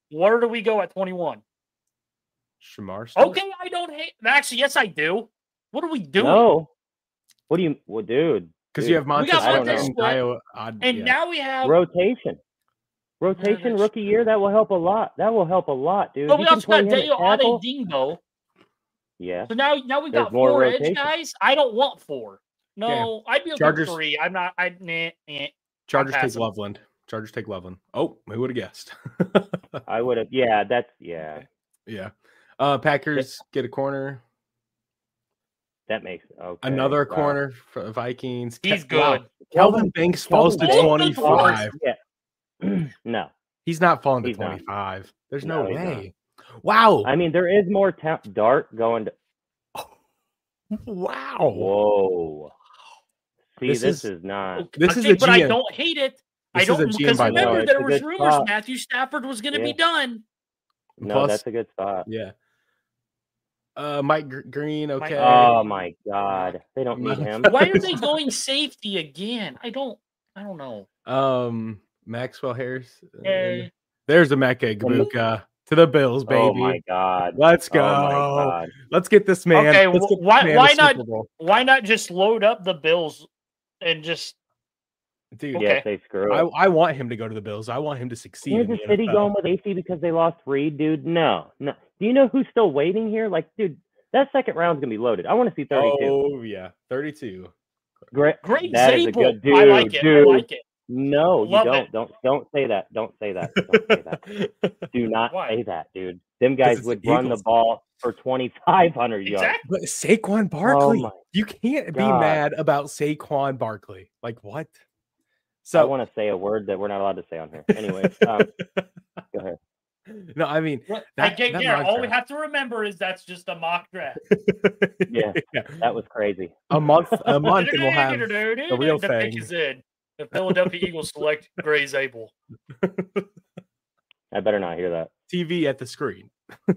Where do we go at twenty-one?
Shamar. Still?
Okay, I don't hate. Actually, yes, I do. What are we doing?
No. What do you, well, dude?
Because you have Montez
got
Montez
and
Sweat,
Dio, uh,
And
yeah.
now we have
Rotation. Rotation
that's
rookie year, that will help a lot. That will help a lot, dude.
But
You
we
can
also
play
got
him at
Deo
tackle.
Adedingbo.
Yeah.
So now, now we
There's
got
more
four
rotation.
edge guys. I don't want four. No, I'd be okay
Chargers-
with three. I'm not. I nah, nah.
Chargers take
passing.
Loveland. Chargers take Loveland. Oh, who would have guessed?
I would have. Yeah, that's yeah.
yeah. Uh, Packers get a corner.
That makes okay.
Another
wow.
corner for the Vikings.
He's
Ke-
good.
wow. Kelvin Banks falls to
Kelvin
Banks.
twenty-five.
Yeah. no,
He's not falling to
He's not.
twenty-five. There's
No,
no,
he's
way. Wow.
I mean there is more ta- Dart going to.
Wow.
Whoa. See,
This
this,
is-
is, not.
This is
Okay,
a
but I
G M.
don't hate it. I
This is
don't
a G M
because
by
remember
Lord.
there
It's a
was
good
rumors
spot.
Matthew Stafford was going to be
Yeah.
done.
No,
Plus-
that's a good spot.
Yeah. Uh, Mike Gr- Green. Okay.
Oh my God, they don't need him.
Why are they going safety again? I don't. I don't know.
Um, Maxwell Harris. uh,
Hey.
There's a Mecca Gabuka to the Bills, baby.
Oh my God.
Let's go.
Oh my God.
Let's get this man.
Okay,
Let's
wh-
get this
why-
man
why
a
not-
Super Bowl.
Why not just load up the Bills and just
Dude,
Okay.
Yes, they screw
I,
it.
I want him to go to the Bills. I want him to succeed.
Kansas
in the
City
N F L.
going with A C because they lost Reed, dude? No, no. Do you know who's still waiting here? Like, dude, that second round's gonna be loaded. I want to see thirty-two.
Oh yeah, thirty-two.
Great,
great
that is a
Zabel?
good dude.
I like it.
Dude.
I like it.
No, you
Love
don't.
it.
Don't don't say that. Don't say that. Don't say that. Do not
Why?
say that, dude. Them guys
it's
would
the
run the
Eagles.
ball for twenty-five hundred yards.
Exactly.
But Saquon Barkley,
Oh my
you can't be
God.
mad about Saquon Barkley. Like what?
I
So
want to say a word that we're not allowed to say on here. Anyways, um, go ahead.
no, I mean
I
that,
get
that
there.
mock
All we
draft.
have to remember is that's just a mock draft.
Yeah.
Yeah.
That was crazy.
a month, a month, and we'll have
the
real
the
thing.
pick is in. The Philadelphia Eagles select Gray Zabel.
I better not hear that.
T V at the screen.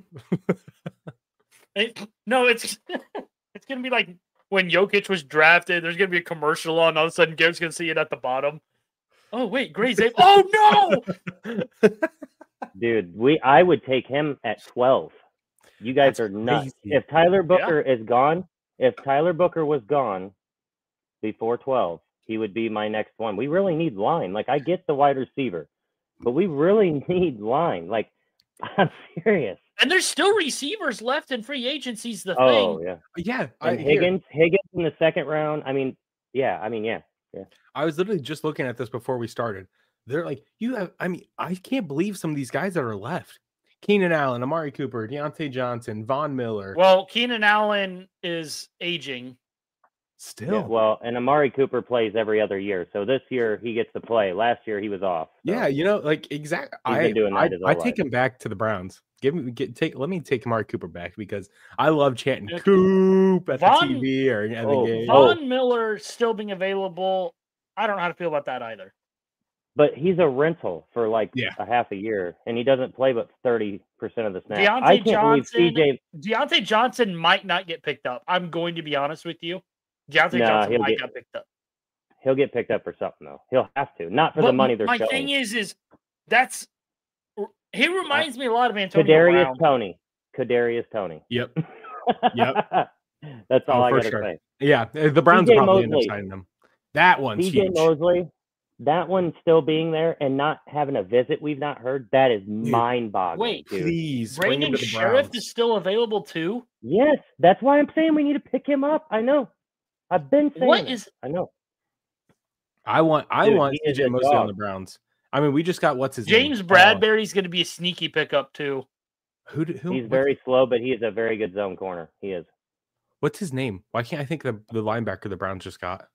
It, no, it's it's gonna be like when Jokic was drafted. There's gonna be a commercial on. All of a sudden, Garrett's gonna see it at the bottom. Oh wait, Gray Zabel. Oh no!
Dude, we I would take him at twelve. You guys
That's
are nuts.
crazy.
If Tyler Booker is gone, if Tyler Booker was gone before twelve, he would be my next one. We really need line. Like I get the wide receiver, but we really need line. Like I'm serious.
And there's still receivers left in free agency's the
Oh
thing.
yeah.
Yeah, I,
And
here,
Higgins, Higgins in the second round. I mean, yeah. I mean, yeah.
I was literally just looking at this before we started. They're like, you have. I mean, I can't believe some of these guys that are left. Keenan Allen, Amari Cooper, Deontay Johnson, Von Miller.
Well, Keenan Allen is aging.
Still,
Yeah, well, and Amari Cooper plays every other year, so this year he gets to play. Last year he was off. so.
yeah, you know, like exactly.
He's
I
been doing that
I,
his
I
whole
take
life.
him back to the Browns. Give me get take. Let me take Amari Cooper back because I love chanting
Yeah.
Coop at
Von-
the T V or at the
Oh,
game.
Von Miller still being available. I don't know how to feel about that either.
But he's a rental for like
Yeah.
a half a year, and he doesn't play but thirty percent of the snaps.
Deontay
I can't
Johnson-
believe C J.
Deontay Johnson might not get picked up. I'm going to be honest with you. Deontay
Nah,
Johnson
he'll
might
get-
get picked up.
He'll get picked up for something though. He'll have to, not for the
But
money they're
my
showing.
thing is, is that's he reminds me a lot of Antonio
Kadarius
Brown.
Tony. Kadarius Tony.
Yep. Yep.
That's all
Oh,
I
for
gotta
sure.
say.
Yeah, uh, the Browns
C J
probably end up
Mosley.
signing him. That one's
C J
huge.
Mosley, that one still being there and not having a visit we've not heard, that is mind-boggling.
Wait,
dude.
Please, bring him
Brandon
to the
Sheriff
Browns.
is still available too.
Yes, that's why I'm saying we need to pick him up. I know. I've been saying
What
it.
is
I know.
I want, I
Dude,
want
he is
C J
a
Mosley on
dog.
the Browns. I mean, we just got what's his
James
name?
Bradbury's going to be a sneaky pickup too.
Uh, who? did- Who?
He's
what-
very slow, but he is a very good zone corner. He is.
What's his name? Why can't I think of the, the linebacker the Browns just got?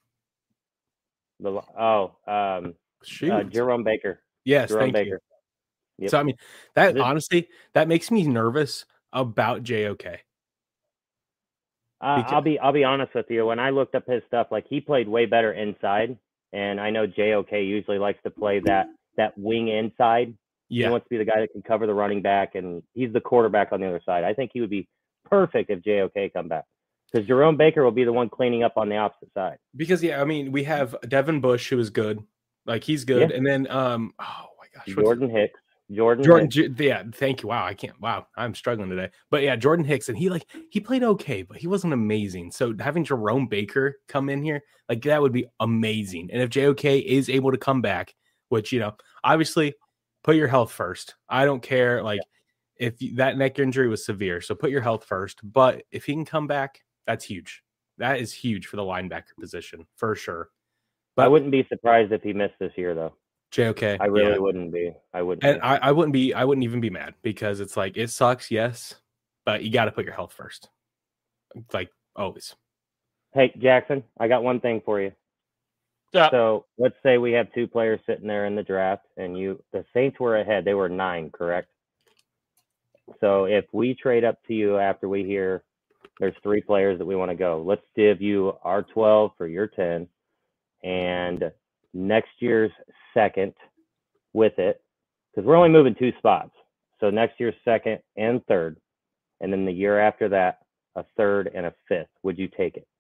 The oh, um,
Shoot.
uh, Jerome Baker.
yes,
Jerome
thank
Baker.
you.
Yep.
So I mean, that
This-
honestly, that makes me nervous about J O K.
Uh,
Because-
I'll be I'll be honest with you. When I looked up his stuff, like he played way better inside, and I know J O K usually likes to play that that wing inside. He
Yeah,
wants to be the guy that can cover the running back, and he's the quarterback on the other side. I think he would be perfect if J O K come back, because Jerome Baker will be the one cleaning up on the opposite side.
because yeah, I mean, we have Devin Bush who is good, like he's good,
Yeah.
and then um, oh my gosh, what's-
Jordan Hicks. Jordan.
Jordan,
Hicks.
J- yeah, thank you. Wow, I can't. Wow, I'm struggling today. But yeah, Jordan Hicks, and he like he played okay, but he wasn't amazing. So having Jerome Baker come in here, like that would be amazing. And if J O K is able to come back, which you know, obviously, put your health first. I don't care. Like yeah. if you, that neck injury was severe, so put your health first. But if he can come back, that's huge. That is huge for the linebacker position for sure.
But I wouldn't be surprised if he missed this year, though.
J O K.
I really
yeah.
wouldn't be. I wouldn't.
And I, I wouldn't be. I wouldn't even be mad because it's like it sucks, yes, but you got to put your health first, like always.
Hey Jackson, I got one thing for you.
Uh,
so let's say we have two players sitting there in the draft, and you the Saints were ahead. They were nine, correct? So if we trade up to you after we hear there's three players that we want to go, let's give you our twelve for your ten, and next year's second with it, because we're only moving two spots. So next year's second and third, and then the year after that, a third and a fifth. Would you take it?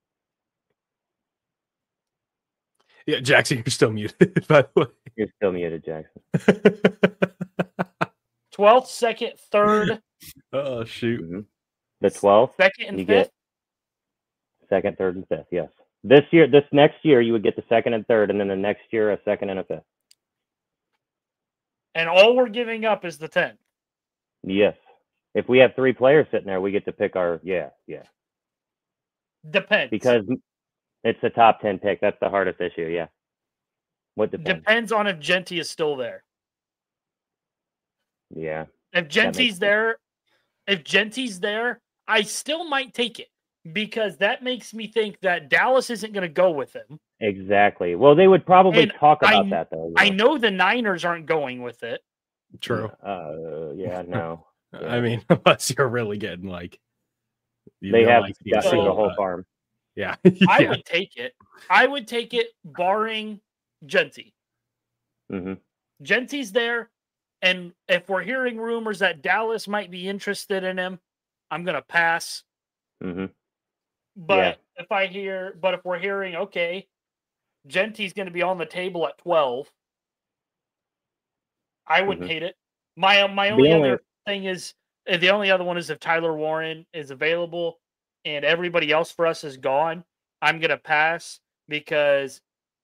Yeah, Jackson, you're still muted, by the way.
You're still muted, Jackson.
twelfth, second, third.
Oh, shoot.
Mm-hmm. The twelfth,
second and
you
fifth?
Get second, third, and fifth, yes. This year, this next year, you would get the second and third, and then the next year, a second and a fifth.
And all we're giving up is the tenth.
Yes. If we have three players sitting there, we get to pick our, yeah, yeah.
Depends.
Because it's a top ten pick. That's the hardest issue, yeah. What depends?
Depends on if Genty is still there.
Yeah.
If Genty's there, if Genty's there, I still might take it. Because that makes me think that Dallas isn't going to go with him.
Exactly. Well, they would probably
and
talk about
I,
that, though.
I know the Niners aren't going with it.
True.
Uh, yeah, no. Yeah.
I mean, unless you're really getting like...
They have
like
got
so,
through the whole farm.
Yeah.
I
yeah.
would take it. I would take it barring Genty.
Mm-hmm.
Genty's there. And if we're hearing rumors that Dallas might be interested in him, I'm going to pass.
Mm-hmm.
But
yeah.
if I hear, but if we're hearing, okay, Genty's going to be on the table at twelve, I wouldn't mm-hmm. hate it. My my only, only other thing is, the only other one is if Tyler Warren is available and everybody else for us is gone, I'm going to pass because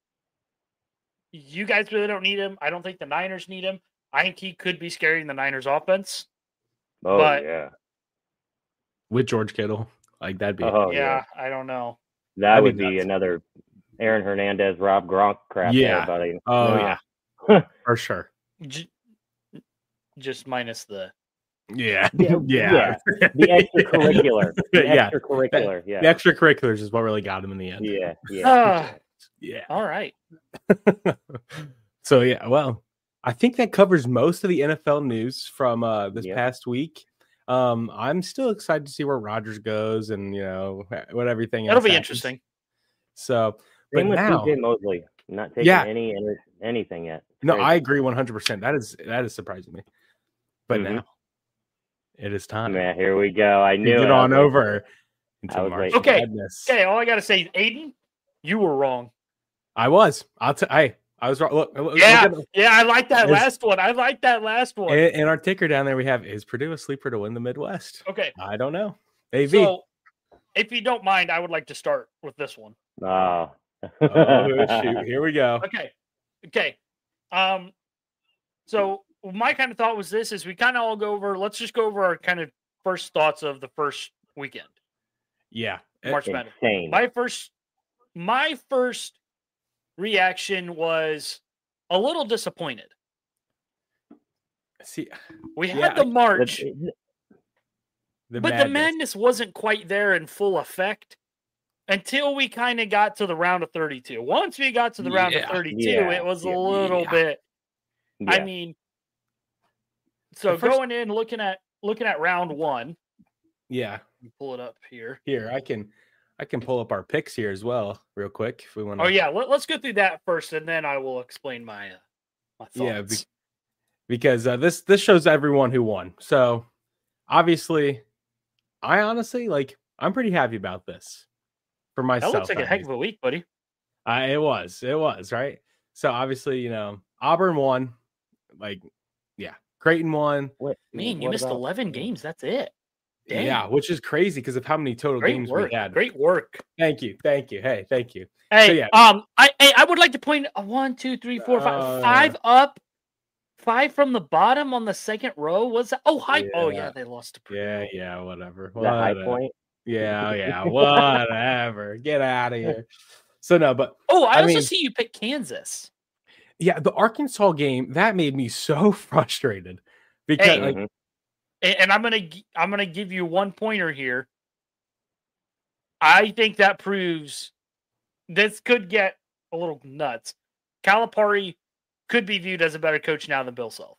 you guys really don't need him. I don't think the Niners need him. I think he could be scaring the Niners offense.
Oh,
but,
yeah.
With George Kittle. Like, that'd be...
Oh,
yeah, yeah, I don't know.
That that'd would be, be another Aaron Hernandez, Rob Gronk crap.
Yeah.
There, buddy.
Oh, yeah. For sure.
J- just minus the...
Yeah.
Yeah.
yeah.
yeah. The extracurricular. The
yeah.
extracurricular. Yeah.
The extracurriculars is what really got him in the end.
Yeah. Yeah.
Uh,
yeah.
All right.
So, yeah, well, I think that covers most of the N F L news from uh, this
yeah.
past week. Um, I'm still excited to see where Rodgers goes and, you know, what everything
That'll
else
be
happens.
interesting.
So,
Same
but
with
now,
T J Mosley, not taking
yeah.
any, any anything yet. It's
no,
crazy.
I agree one hundred percent. That is that is surprising me. But mm-hmm. now it is time.
Yeah, here we go. I knew
Get
it.
on
I
over into
was
March
waiting.
Okay.
Madness.
Okay, all I got to say, Aiden, you were wrong.
I was. I'll t- I I was wrong. Look, look
yeah,
look
yeah, I like that
is,
last one. I like that last one.
In, in our ticker down there, we have, is Purdue a sleeper to win the Midwest?
Okay.
I don't know. A V.
So, if you don't mind, I would like to start with this one.
Oh.
oh, shoot. Here we go.
Okay. Okay. Um. So, my kind of thought was this, is we kind of all go over, let's just go over our kind of first thoughts of the first weekend.
Yeah.
March Madness.
Insane.
My first, my first reaction was a little disappointed.
See,
we had
yeah,
the March,
the,
the but madness. the madness wasn't quite there in full effect until we kind of got to the round of thirty-two. Once we got to the round
yeah,
of thirty-two,
yeah,
it was
yeah,
a little
yeah.
bit.
Yeah.
I mean, so
first,
going in looking at looking at round one.
Yeah,
pull it up here.
Here I can. I can pull up our picks here as well, real quick, if we want to.
Oh yeah, Let, let's go through that first, and then I will explain my uh, my thoughts.
Yeah, be, because uh, this this shows everyone who won. So obviously, I honestly like. I'm pretty happy about this for myself.
That looks like a heck of a week, buddy.
Uh, it was, it was right. So obviously, you know, Auburn won. Like, yeah, Creighton won.
What,
Man, you
what
missed
about-
eleven games. That's it. Dang.
Yeah, which is crazy because of how many total
Great
games
work.
we had.
Great work.
Thank you, thank you. Hey, thank you.
Hey,
So, yeah.
um, I hey, I would like to point a one, two, three, four, five,
Uh,
five up, five from the bottom on the second row. Was that? Oh, high. Oh,
Yeah.
yeah, they lost to Purdue.
Yeah, yeah, whatever.
The high
Whatever.
point.
Yeah, yeah, whatever. Get out of here. So no, but
Oh, I,
I
also
mean-
see you pick Kansas.
yeah, the Arkansas game that made me so frustrated because
Hey,
like
Mhm.
And, and I'm gonna gi- I'm gonna give you one pointer here. I think that proves this could get a little nuts. Calipari could be viewed as a better coach now than Bill Self.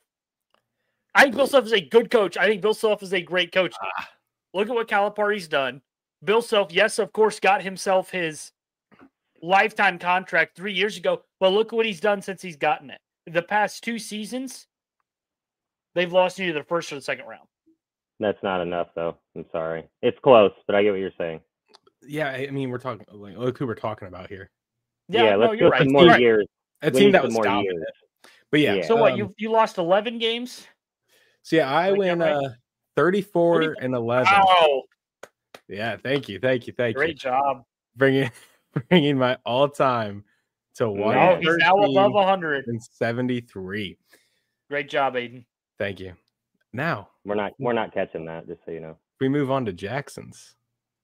I think Bill Self is a good coach. I think Bill Self is a great coach.
Ah.
Look at what Calipari's done. Bill Self, yes, of course, got himself his lifetime contract three years ago, but look what he's done since he's gotten it. The past two seasons, they've lost either the first or the second round.
That's not enough, though. I'm sorry. It's close, but I get what you're saying.
yeah, I mean we're talking like look who we're talking about here.
Yeah,
no,
let's
you're
go
right.
some
You're
more
right.
years.
A
We
team
need
that
some
was
more
dominant.
years.
But yeah,
Yeah.
So what?
um,
You you lost eleven games?
so yeah, I
Did I get
win
right?
uh thirty-four and eleven.
Wow!
Yeah, thank you, thank you, thank
Great
you.
job.
Bringing bringing my all-time to one
Oh, he's now above
hundred
hundred.
seventy-three.
Great job, Aiden.
Thank you. Now
We're not. We're not catching that. Just so you know.
we move on to Jackson's.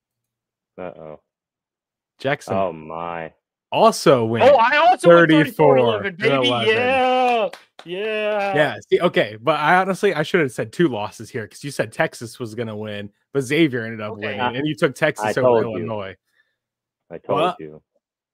Uh oh.
Jackson
Oh my.
also wins.
Oh, I also went thirty-four
thirty-four
eleven,
and
baby.
eleven.
Yeah. Yeah.
Yeah. See, okay, but I honestly I should have said two losses here because you said Texas was going to win, but Xavier ended up
Okay.
winning, and you took Texas
I
over
told you.
Illinois.
I told
Well,
you.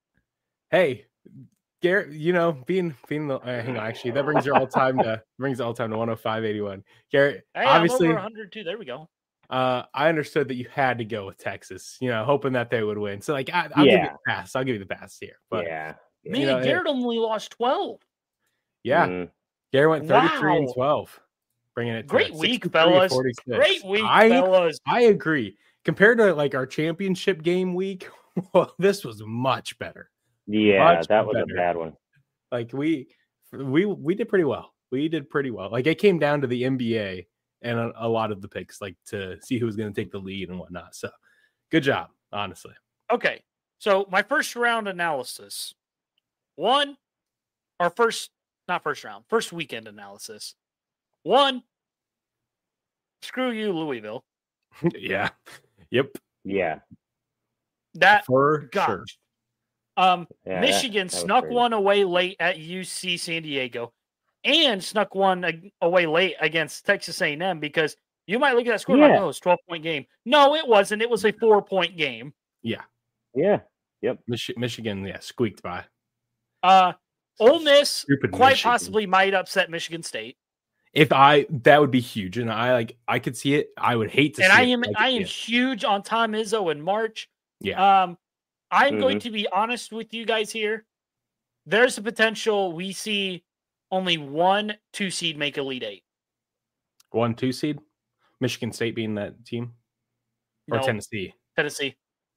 Hey, Garrett, you know being being the uh, hang on, actually that brings your all time to brings all time to one hundred five eighty-one. Garrett,
Hey,
obviously,
I'm over one hundred too. There we go.
uh, I understood that you had to go with Texas, you know, hoping that they would win. So like, I, I'll give you
Yeah.
the pass. I'll give you the pass here. But
yeah.
Man,
know, hey.
Garrett only lost twelve.
yeah,
Mm.
Garrett went thirty-three and
Wow.
twelve, bringing it to
Great week,
sixty-three
fellas.
forty-six.
Great week,
I,
fellas.
I agree. Compared to like our championship game week, well, this was much better.
Yeah,
Much
that was
better.
a bad one.
Like we we we did pretty well. We did pretty well. Like it came down to the N B A and a, a lot of the picks, like to see who was going to take the lead and whatnot. So good job, honestly.
Okay. So my first round analysis. One, our first, not first round, first weekend analysis. One, screw you, Louisville.
Yeah. Yep.
Yeah.
That
For
gosh.
sure.
Um,
yeah that-
Michigan
that was
snuck
crazy.
one away late at U C San Diego, and snuck one ag- away late against Texas A and M because you might look at that score like,
Yeah.
oh, it's a twelve point game. No, it wasn't. It was a four point game.
Yeah.
Yeah.
Mich- Michigan, yeah, squeaked by.
Uh, Ole Miss
Stupid
quite
Michigan.
possibly might upset Michigan State,
If I that would be huge, and I like I could see it. I would hate to
and
see
I
it,
am
but
I
could
am
see
huge on Tom Izzo in March.
it. Yeah.
Um, I'm going
Mhm.
to be honest with you guys here. There's a potential we see only one two seed make Elite Eight.
One, two seed. Michigan State being that team. Or
No,
Tennessee.
Tennessee.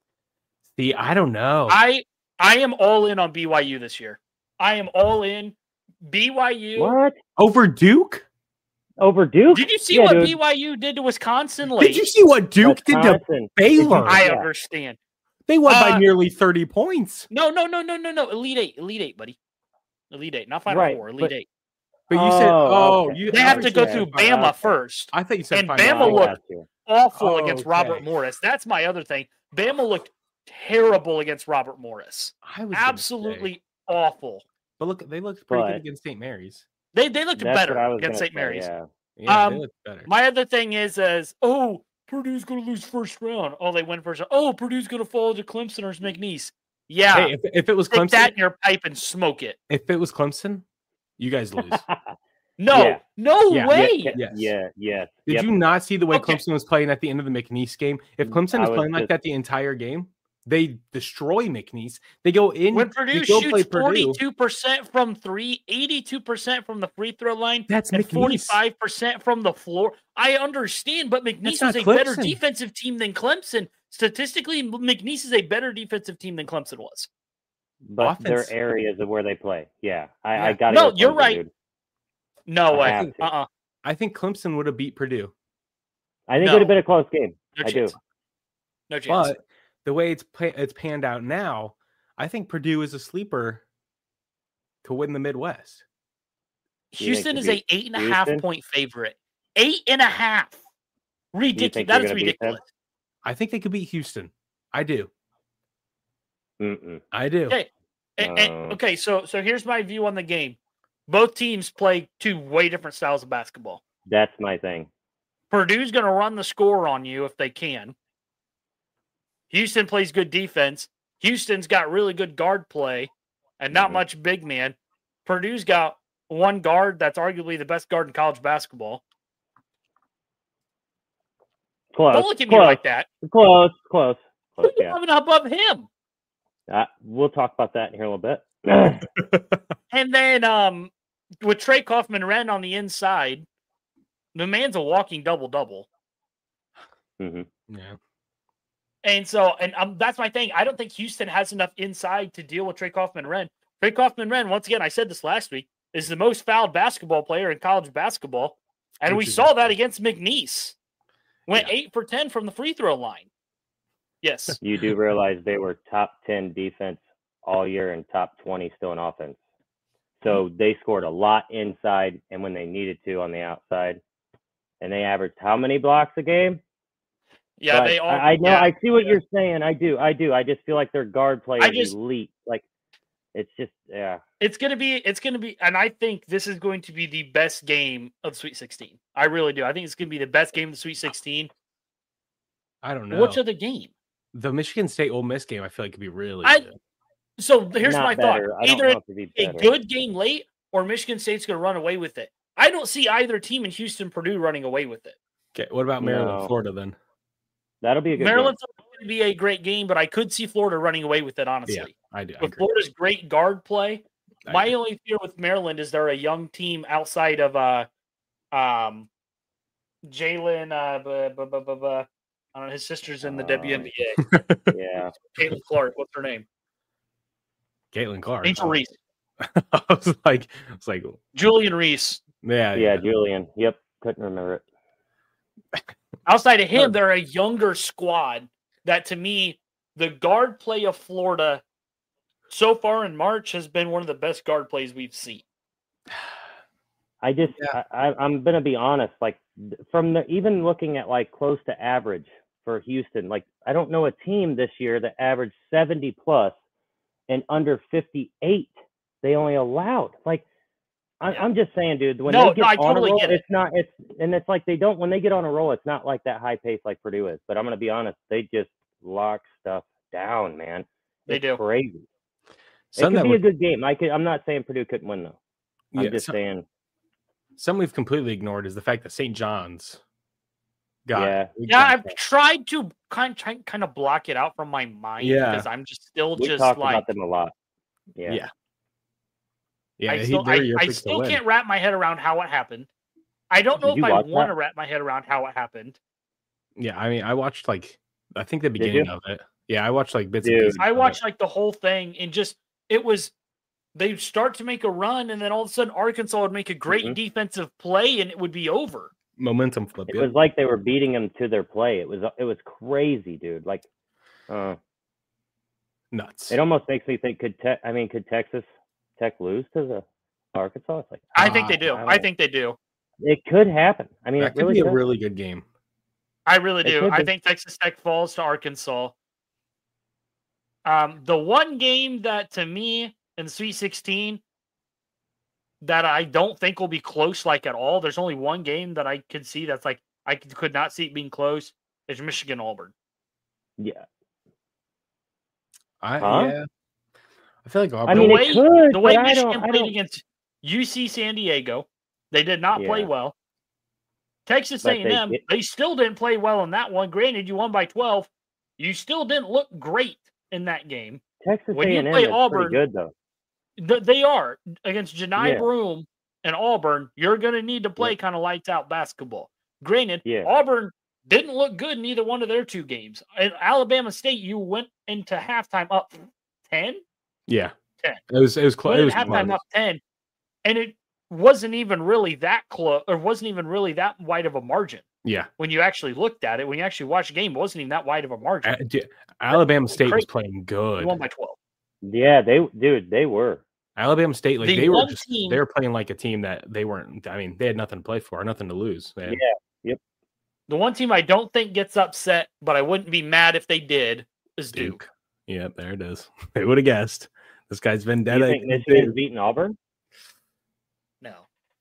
See, I don't know.
I I am all in on B Y U this year. I am all in. B Y U.
What?
Over Duke?
Over Duke?
Did you see
Yeah,
what
dude.
B Y U did to Wisconsin late?
Did you see what Duke did to
Wisconsin.
Baylor?
I
Yeah.
understand.
They won by
Uh,
nearly thirty points.
No, no, no, no, no, no. Elite Eight. Elite Eight, buddy. Elite Eight. Not Final
Right,
Four. Elite
but-
Eight.
But you said,
Oh,
oh,
okay.
you
They have to go
okay,
through
fine,
Bama
okay.
first.
I thought you said
And
Final
Bama
I
Four.
looked-
got you.
Awful
Oh,
against
okay.
Robert Morris. That's my other thing. Bama looked terrible against Robert Morris.
I was gonna say.
Absolutely awful.
But look, they looked pretty
But-
good against Saint Mary's.
They they looked
That's
better
what I was
against
gonna
Saint
say,
Mary's.
Yeah.
Yeah,
Um,
they looked better.
My other thing is, is oh, Purdue's going to lose first round. Oh, they win first round. Oh, Purdue's going to fall to Clemson or McNeese. Yeah,
Hey, if, if it was
stick
Clemson,
that in your pipe and smoke it.
if it was Clemson, you guys lose.
No,
Yeah.
no
Yeah.
way.
Yeah.
Yes.
Yeah. Yes.
Did
Yep.
you not see the way
Okay.
Clemson was playing at the end of the McNeese game? If
Mm,
Clemson
I
is
was
playing like
just-
that the entire game, they destroy McNeese. They go in.
When
they
Purdue
go play
shoots
Purdue.
forty-two percent from three, eighty-two percent from the free throw line,
That's
and
McNeese.
forty-five percent from the floor. I understand, but McNeese
That's
is
not
a better
Clemson.
defensive team than Clemson. Statistically, McNeese is a better defensive team than Clemson was.
But there
Offense.
are areas of where they play. Yeah. I,
Yeah.
I got to
No, you're right. No
Dude.
way.
have to.
Uh-uh.
I think Clemson would have beat Purdue.
I think
No.
it would have been a close game.
No
I
chance.
do.
No chance.
But the way it's pa- it's panned out now, I think Purdue is a sleeper to win the Midwest.
Houston
to
is a
beat
eight and a half
Houston?
point favorite. Eight and a half. Ridiculous.
think
That
they're
is
gonna beat them?
ridiculous.
I think they could beat Houston. I do.
Mm-mm.
I do.
Okay. And- and-
No.
okay, so so here's my view on the game. Both teams play two way different styles of basketball.
That's my thing.
Purdue's going to run the score on you if they can. Houston plays good defense. Houston's got really good guard play and not
Mhm.
much big man. Purdue's got one guard that's arguably the best guard in college basketball.
Close.
Don't look at me
close,
like that.
Close. Close.
Who
Close.
you
Yeah.
having above him?
Uh, we'll talk about that in here a little bit.
And then um, with Trey Kaufman-Renn on the inside, the man's a walking double-double.
hmm
Yeah.
And so, and um, that's my thing. I don't think Houston has enough inside to deal with Trey Kaufman-Renn. Trey Kaufman-Renn, once again, I said this last week, is the most fouled basketball player in college basketball. And
Which
we
is
saw that
insane.
against McNeese. Went
Yeah.
eight for ten from the free throw line. Yes.
You do realize they were top ten defense all year and top twenty still in offense. So they scored a lot inside and when they needed to on the outside. And they averaged how many blocks a game?
Yeah,
But
they all.
I, I know.
yeah.
I see what you're saying. I do. I do. I just feel like their guard play
I
is
just-
elite. Like it's just yeah.
It's gonna be. It's gonna be, and I think this is going to be the best game of Sweet sixteen. I really do. I think it's gonna be the best game of the Sweet sixteen.
I don't know.
Which other game?
The Michigan State Ole Miss game, I feel like could be really
I-
good.
So here's
Not
my
better.
thought:
I don't
either
know if it'd be
a
better.
good game late, or Michigan State's going to run away with it. I don't see either team in Houston, Purdue running away with it.
Okay, what about Maryland,
No.
Florida then?
That'll be a good
Maryland's going to be a great game, but I could see Florida running away with it. Honestly,
I do. I
with
agree.
Florida's great guard play,
I
my
agree.
only fear with Maryland is they're a young team outside of uh, um, Jalen. Uh, bu- bu- bu- bu- bu- I don't know. His sister's in the
Um,
W N B A.
game. Yeah.
Caitlin Clark. What's her name?
Caitlin Clark.
Angel Reese.
I was like, I was like,
Julian Reese.
yeah,
Yeah, Julian. Yep. Couldn't remember it.
Outside of him,
Sure.
they're a younger squad that, to me, the guard play of Florida so far in March has been one of the best guard plays we've seen.
I just,
Yeah.
I, I, I'm gonna be honest. Like from the even looking at like close to average for Houston, like I don't know a team this year that averaged seventy plus and under fifty-eight. They only allowed. Like I,
Yeah.
I'm just saying, dude. When
No,
they get
no, I
on
totally
a roll,
get it.
it's not. It's and it's like they don't. When they get on a roll, it's not like that high pace like Purdue is. But I'm gonna be honest. They just lock stuff down, man.
They
It's
do.
crazy. It
Some
could
that
be
were,
a good game. I could. I'm not saying Purdue couldn't win though. I'm
yeah,
just
some,
saying.
some we've completely ignored is the fact that Saint John's got
Yeah.
we
Yeah,
got
I've
that.
tried to kind kind kind of block it out from my mind
Yeah.
because I'm just still
We
just
talked
like
about them a lot. Yeah.
Yeah. Yeah,
I
he-
still,
they're
I,
your
I
picks to
still
win.
can't wrap my head around how it happened. I don't know
Did
if
you
I
watch
want to
that?
wrap my head around how it happened.
Yeah, I mean, I watched like I think the
Did
beginning
you?
of it. Yeah, I watched like bits and
Dude.
pieces.
I
of it.
watched like the whole thing and just it was they start to make a run and then all of a sudden Arkansas would make a great
Mhm.
defensive play and it would be over.
momentum flip.
It
yeah.
was like they were beating them to their play. It was it was crazy, dude. Like, uh,
nuts.
it almost makes me think: Could Tech? I mean, could Texas Tech lose to the Arkansas? It's like
I think they
Ah,
do.
I
I
don't-
think they do.
it could happen. I mean,
that
it
could
really
be a
could.
really good game.
I really
It
do.
could
I
be.
think Texas Tech falls to Arkansas. Um, the one game that to me in the Sweet sixteen that I don't think will be close like at all. There's only one game that I could see that's like I could could not see it being close. Is Michigan Auburn.
Yeah.
I
Huh?
yeah. I feel like
I
Auburn.
mean,
way-
it could.
The way
but I
Michigan
don't. I
played
don't.
against U C San Diego, they did not play
Yeah.
well. Texas
But
A and M,
they
they,
did-
still didn't play well in that one. Granted, you won by twelve. You still didn't look great in that game.
Texas
when
A
you
and M
play
is
Auburn-
pretty good though.
Th- They are against Janai
Yeah.
Broom and Auburn. You're going to need to play
Yeah.
kind of lights out basketball. Granted,
Yeah.
Auburn didn't look good in either one of their two games. At Alabama State, you went into halftime up ten.
Yeah,
ten.
it was it was close.
Went
It
into
was
halftime
close.
up ten, and it wasn't even really that close, or wasn't even really that wide of a margin.
Yeah.
When you actually looked at it, when you actually watched the game, it wasn't even that wide of a margin.
Uh, dude, Alabama State
crazy.
was playing good.
They won by twelve.
Yeah, they dude, they were.
Alabama State, like
The
they were
one
just
team-
they were playing like a team that they weren't. I mean, they had nothing to play for, nothing to lose. Man.
Yeah. Yep.
The one team I don't think gets upset, but I wouldn't be mad if they did, is Duke.
Duke. Yep, there it is. They would have guessed. This guy's been
Do
dead.
you think Michigan's beating Auburn?
No.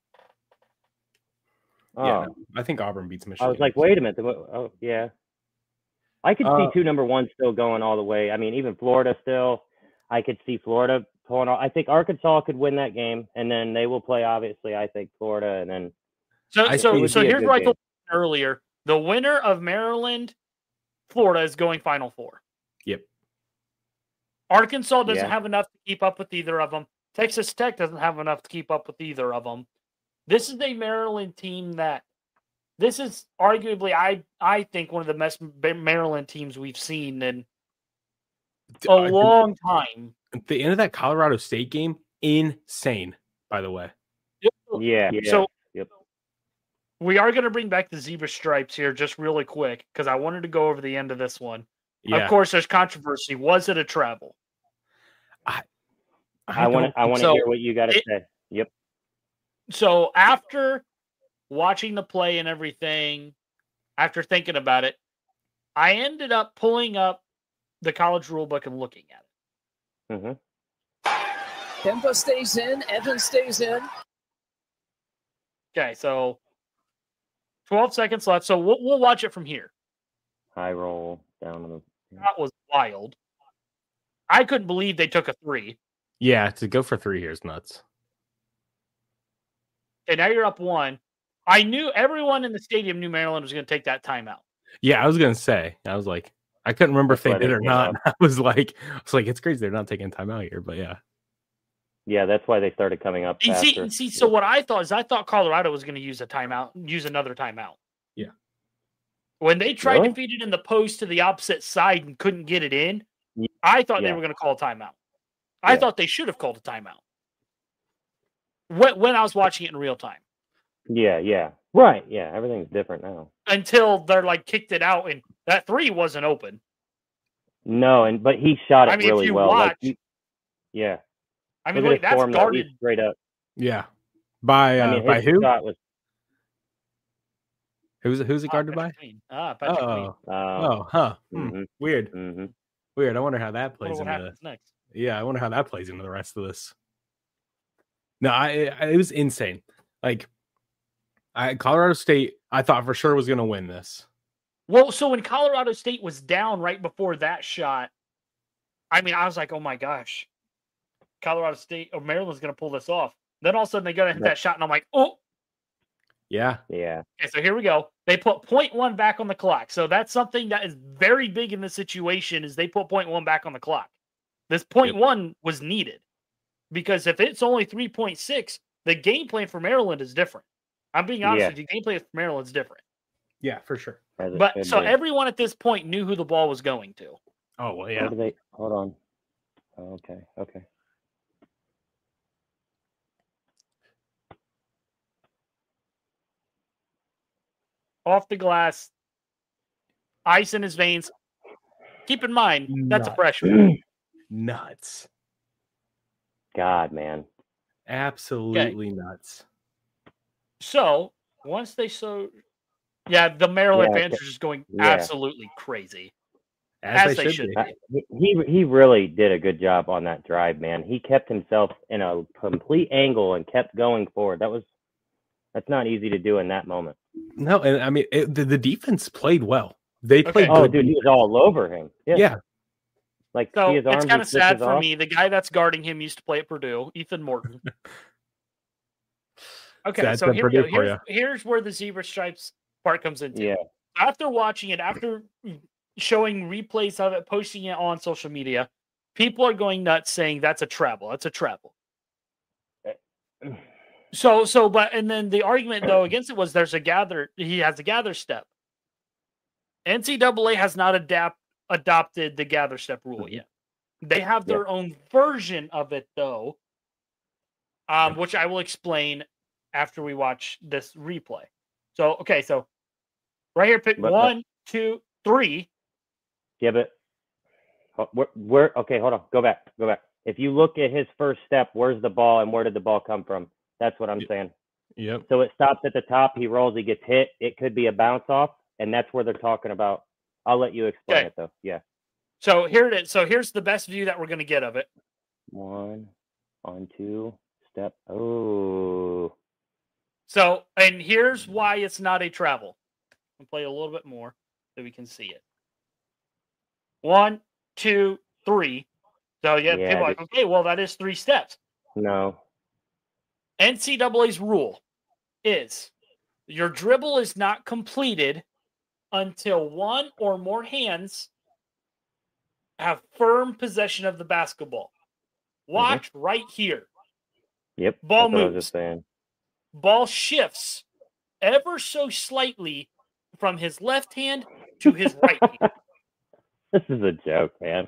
Oh,
Yeah, no, I think Auburn beats Michigan.
I was like, wait a minute. Oh, yeah. I could
Uh,
see two number ones still going all the way. I mean, even Florida still. I could see Florida pulling off. I think Arkansas could win that game, and then they will play. Obviously, I think Florida, and then
So,
I
so,
think
so
it'd be a
here's
good
what I
game.
told you earlier: the winner of Maryland, Florida is going Final Four.
Yep.
Arkansas doesn't
Yeah.
have enough to keep up with either of them. Texas Tech doesn't have enough to keep up with either of them. This is a Maryland team that, this is arguably, I I think, one of the best Maryland teams we've seen in a
Uh,
long time.
the end of that Colorado State game, insane. By the way,
yeah, yeah.
So
Yep.
we are going to bring back the zebra stripes here just really quick because I wanted to go over the end of this one.
yeah.
Of course, there's controversy. Was it a travel?
I want
don't-
to. I want to
so
hear what you got to
it-
say. Yep.
So after watching the play and everything, after thinking about it, I ended up pulling up the college rule book and looking at it.
Mm-hmm.
Tempo stays in. Evans stays in.
Okay, so twelve seconds left. So we'll, we'll watch it from here.
High roll down on the.
That was wild. I couldn't believe they took a three.
Yeah, to go for three here is nuts.
Okay, now you're up one. I knew everyone in the stadium knew Maryland was going to take that timeout.
Yeah, I was gonna say. I was like, I couldn't remember if
That's
they
why they
did or
came
not.
out.
I was like, I was like, it's crazy they're not taking time out here, but yeah.
Yeah, that's why they started coming up
And see,
faster.
and see, so what I thought is I thought Colorado was going to use a timeout, use another timeout.
Yeah.
When they tried
Really?
to feed it in the post to the opposite side and couldn't get it in,
Ye-
I thought they
yeah.
were going to call a timeout. I
Yeah.
thought they should have called a timeout. When, when I was watching it in real time.
Yeah, yeah. Right. Yeah, everything's different now.
Until they're like kicked it out and that three wasn't open.
No, and but he shot it
I mean, if
really
you
well.
watch-
Like, you- yeah.
I mean,
Look at
wait,
his
that's
form, though. He's
guarded.
straight up.
Yeah. By uh,
I mean,
by
his
who?
shot was.
Who's who's it
Ah,
guarded by?
Patrick Queen. Ah, Patrick Queen.
Oh,
Uh,
oh, huh. Hmm.
mhm,
Weird,
mhm.
weird. I wonder how that
I
plays
wonder what
into.
happens next.
Yeah, I wonder how that plays into the rest of this. No, I, I it was insane. Like, I Colorado State, I thought for sure was going to win this.
Well, so when Colorado State was down right before that shot, I mean, I was like, oh my gosh, Colorado State or Maryland's going to pull this off. Then all of a sudden they got to hit
Yeah.
that shot, and I'm like, oh,
Yeah,
Yeah.
okay, so here we go. They put point one back on the clock. So that's something that is very big in this situation is they put point one back on the clock. This point
Yep.
one was needed because if it's only three point six, the game plan for Maryland is different. I'm being honest
Yeah.
with you. The game plan for Maryland is different.
yeah, for sure.
As it
But
should
so
be.
everyone at this point knew who the ball was going to.
Oh well,
What
yeah.
do they? Hold on. Oh, okay. Okay.
Off the glass, ice in his veins. Keep in mind, that's a
Nuts.
freshman.
Nuts.
God, man.
Absolutely nuts.
So once they so, yeah, the Maryland
Yeah,
fans are just going
yeah.
absolutely crazy.
As,
As
they,
they
should
should
be.
I- He he he really did a good job on that drive, man. He kept himself in a complete angle and kept going forward. That was that's not easy to do in that moment.
No, and I mean it, the, the defense played well. They
Okay.
played
Oh,
good.
dude, he was all over him. Yeah,
yeah,
like
So
see his arms.
it's kind of
he switches
sad for
off.
me. The guy that's guarding him used to play at Purdue, Ethan Morton. Okay,
That's
so
at
here we go.
Purdue for
Here's, here's where the zebra stripes part comes into.
Yeah,
After watching it, after showing replays of it, posting it on social media, people are going nuts saying that's a travel. That's a travel. So, so, but, and then the argument though against it was there's a gather, he has a gather step. N C double A has not adapt adopted the gather step rule
Mhm.
yet. They have their own version of it though, um, which I will explain after we watch this replay. So, okay, so right here, pick
But,
one, two, three.
Yeah, but where, where? Okay, hold on. Go back. Go back. If you look at his first step, where's the ball and where did the ball come from? That's what I'm saying.
Yep.
So it stops at the top. He rolls. He gets hit. It could be a bounce off, and that's where they're talking about. I'll let you explain
Okay.
it though. Yeah.
So here it is. So here's the best view that we're going to get of it.
One, on two, step. Oh.
So, and here's why it's not a travel. I'll play a little bit more so we can see it. One, two, three. So yeah,
Yeah,
people are like,
just-
okay, well, that is three steps.
No.
N C double A's rule is your dribble is not completed until one or more hands have firm possession of the basketball. Watch right here.
Yep.
Ball
that's what I was
moves.
just saying.
Ball shifts ever so slightly from his left hand to his right hand.
This is a joke, man.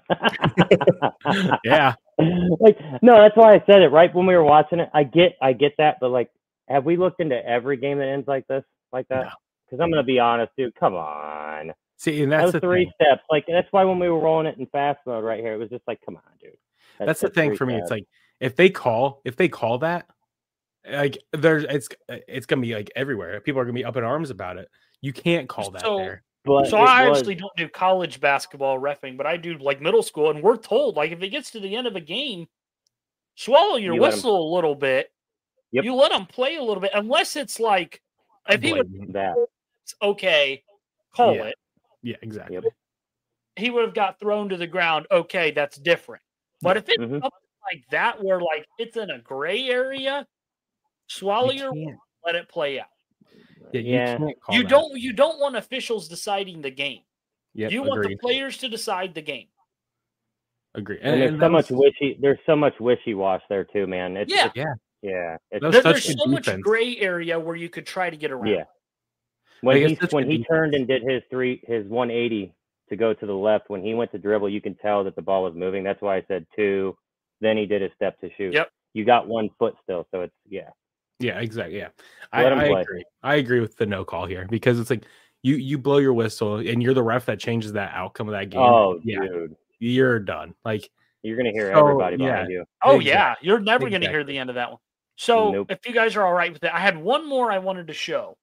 Yeah.
Like, no, that's why I said it right when we were watching it. I get, I get that, but like, have we looked into every game that ends like this, like that?
No.
Because I'm gonna be honest, dude. Come on,
See, and
that
that's
was
the
three
thing.
steps. Like, that's why when we were rolling it in fast mode right here, it was just like, come on, dude.
That's the thing
three
for me.
steps.
It's like if they call, if they call that, like there's it's it's gonna be like everywhere. People are gonna be up in arms about it. You can't call that
So-
there.
But
So
it
I
was-
actually don't do college basketball reffing, but I do like middle school, and we're told like if it gets to the end of a game, swallow your
You let 'em-
whistle a little bit.
Yep.
You let them play a little bit, unless it's like if he would
Blatant.
that.
okay, call
Yeah.
it.
Yeah, exactly.
Yep.
He would have got thrown to the ground. Okay, that's different. But if it's
Mhm.
something like that, where like it's in a gray area, swallow
You
your
can't-
let it play out.
Yeah, you
Yeah.
can't call
You
that.
don't you don't want officials deciding the game.
Yep,
you want
agree.
the players to decide the game.
Agree.
And, there's
and
so
that
much
was-
wishy. There's so much wishy wash there too, man. It's,
Yeah.
it's-
Yeah.
yeah. It's,
That was
There-
such
there's
good
so much
defense.
gray area where you could try to get around.
yeah. When
Like,
he
it's such
when
good
he turned
defense.
and did his three his one eighty to go to the left, when he went to dribble, you can tell that the ball was moving. That's why I said two. Then he did his step to shoot.
Yep.
You got one foot still, so it's yeah.
Yeah, exactly. Yeah, I,
Let him
I
play.
agree. I agree with the no call here because it's like you you blow your whistle and you're the ref that changes that outcome of that game.
Oh,
yeah,
dude,
you're done. Like
you're gonna hear
So,
everybody
yeah.
behind you.
Oh
Exactly.
yeah, you're never going to hear
Exactly.
the end of that one. So
Nope.
if you guys are all right with it, I had one more I wanted to show.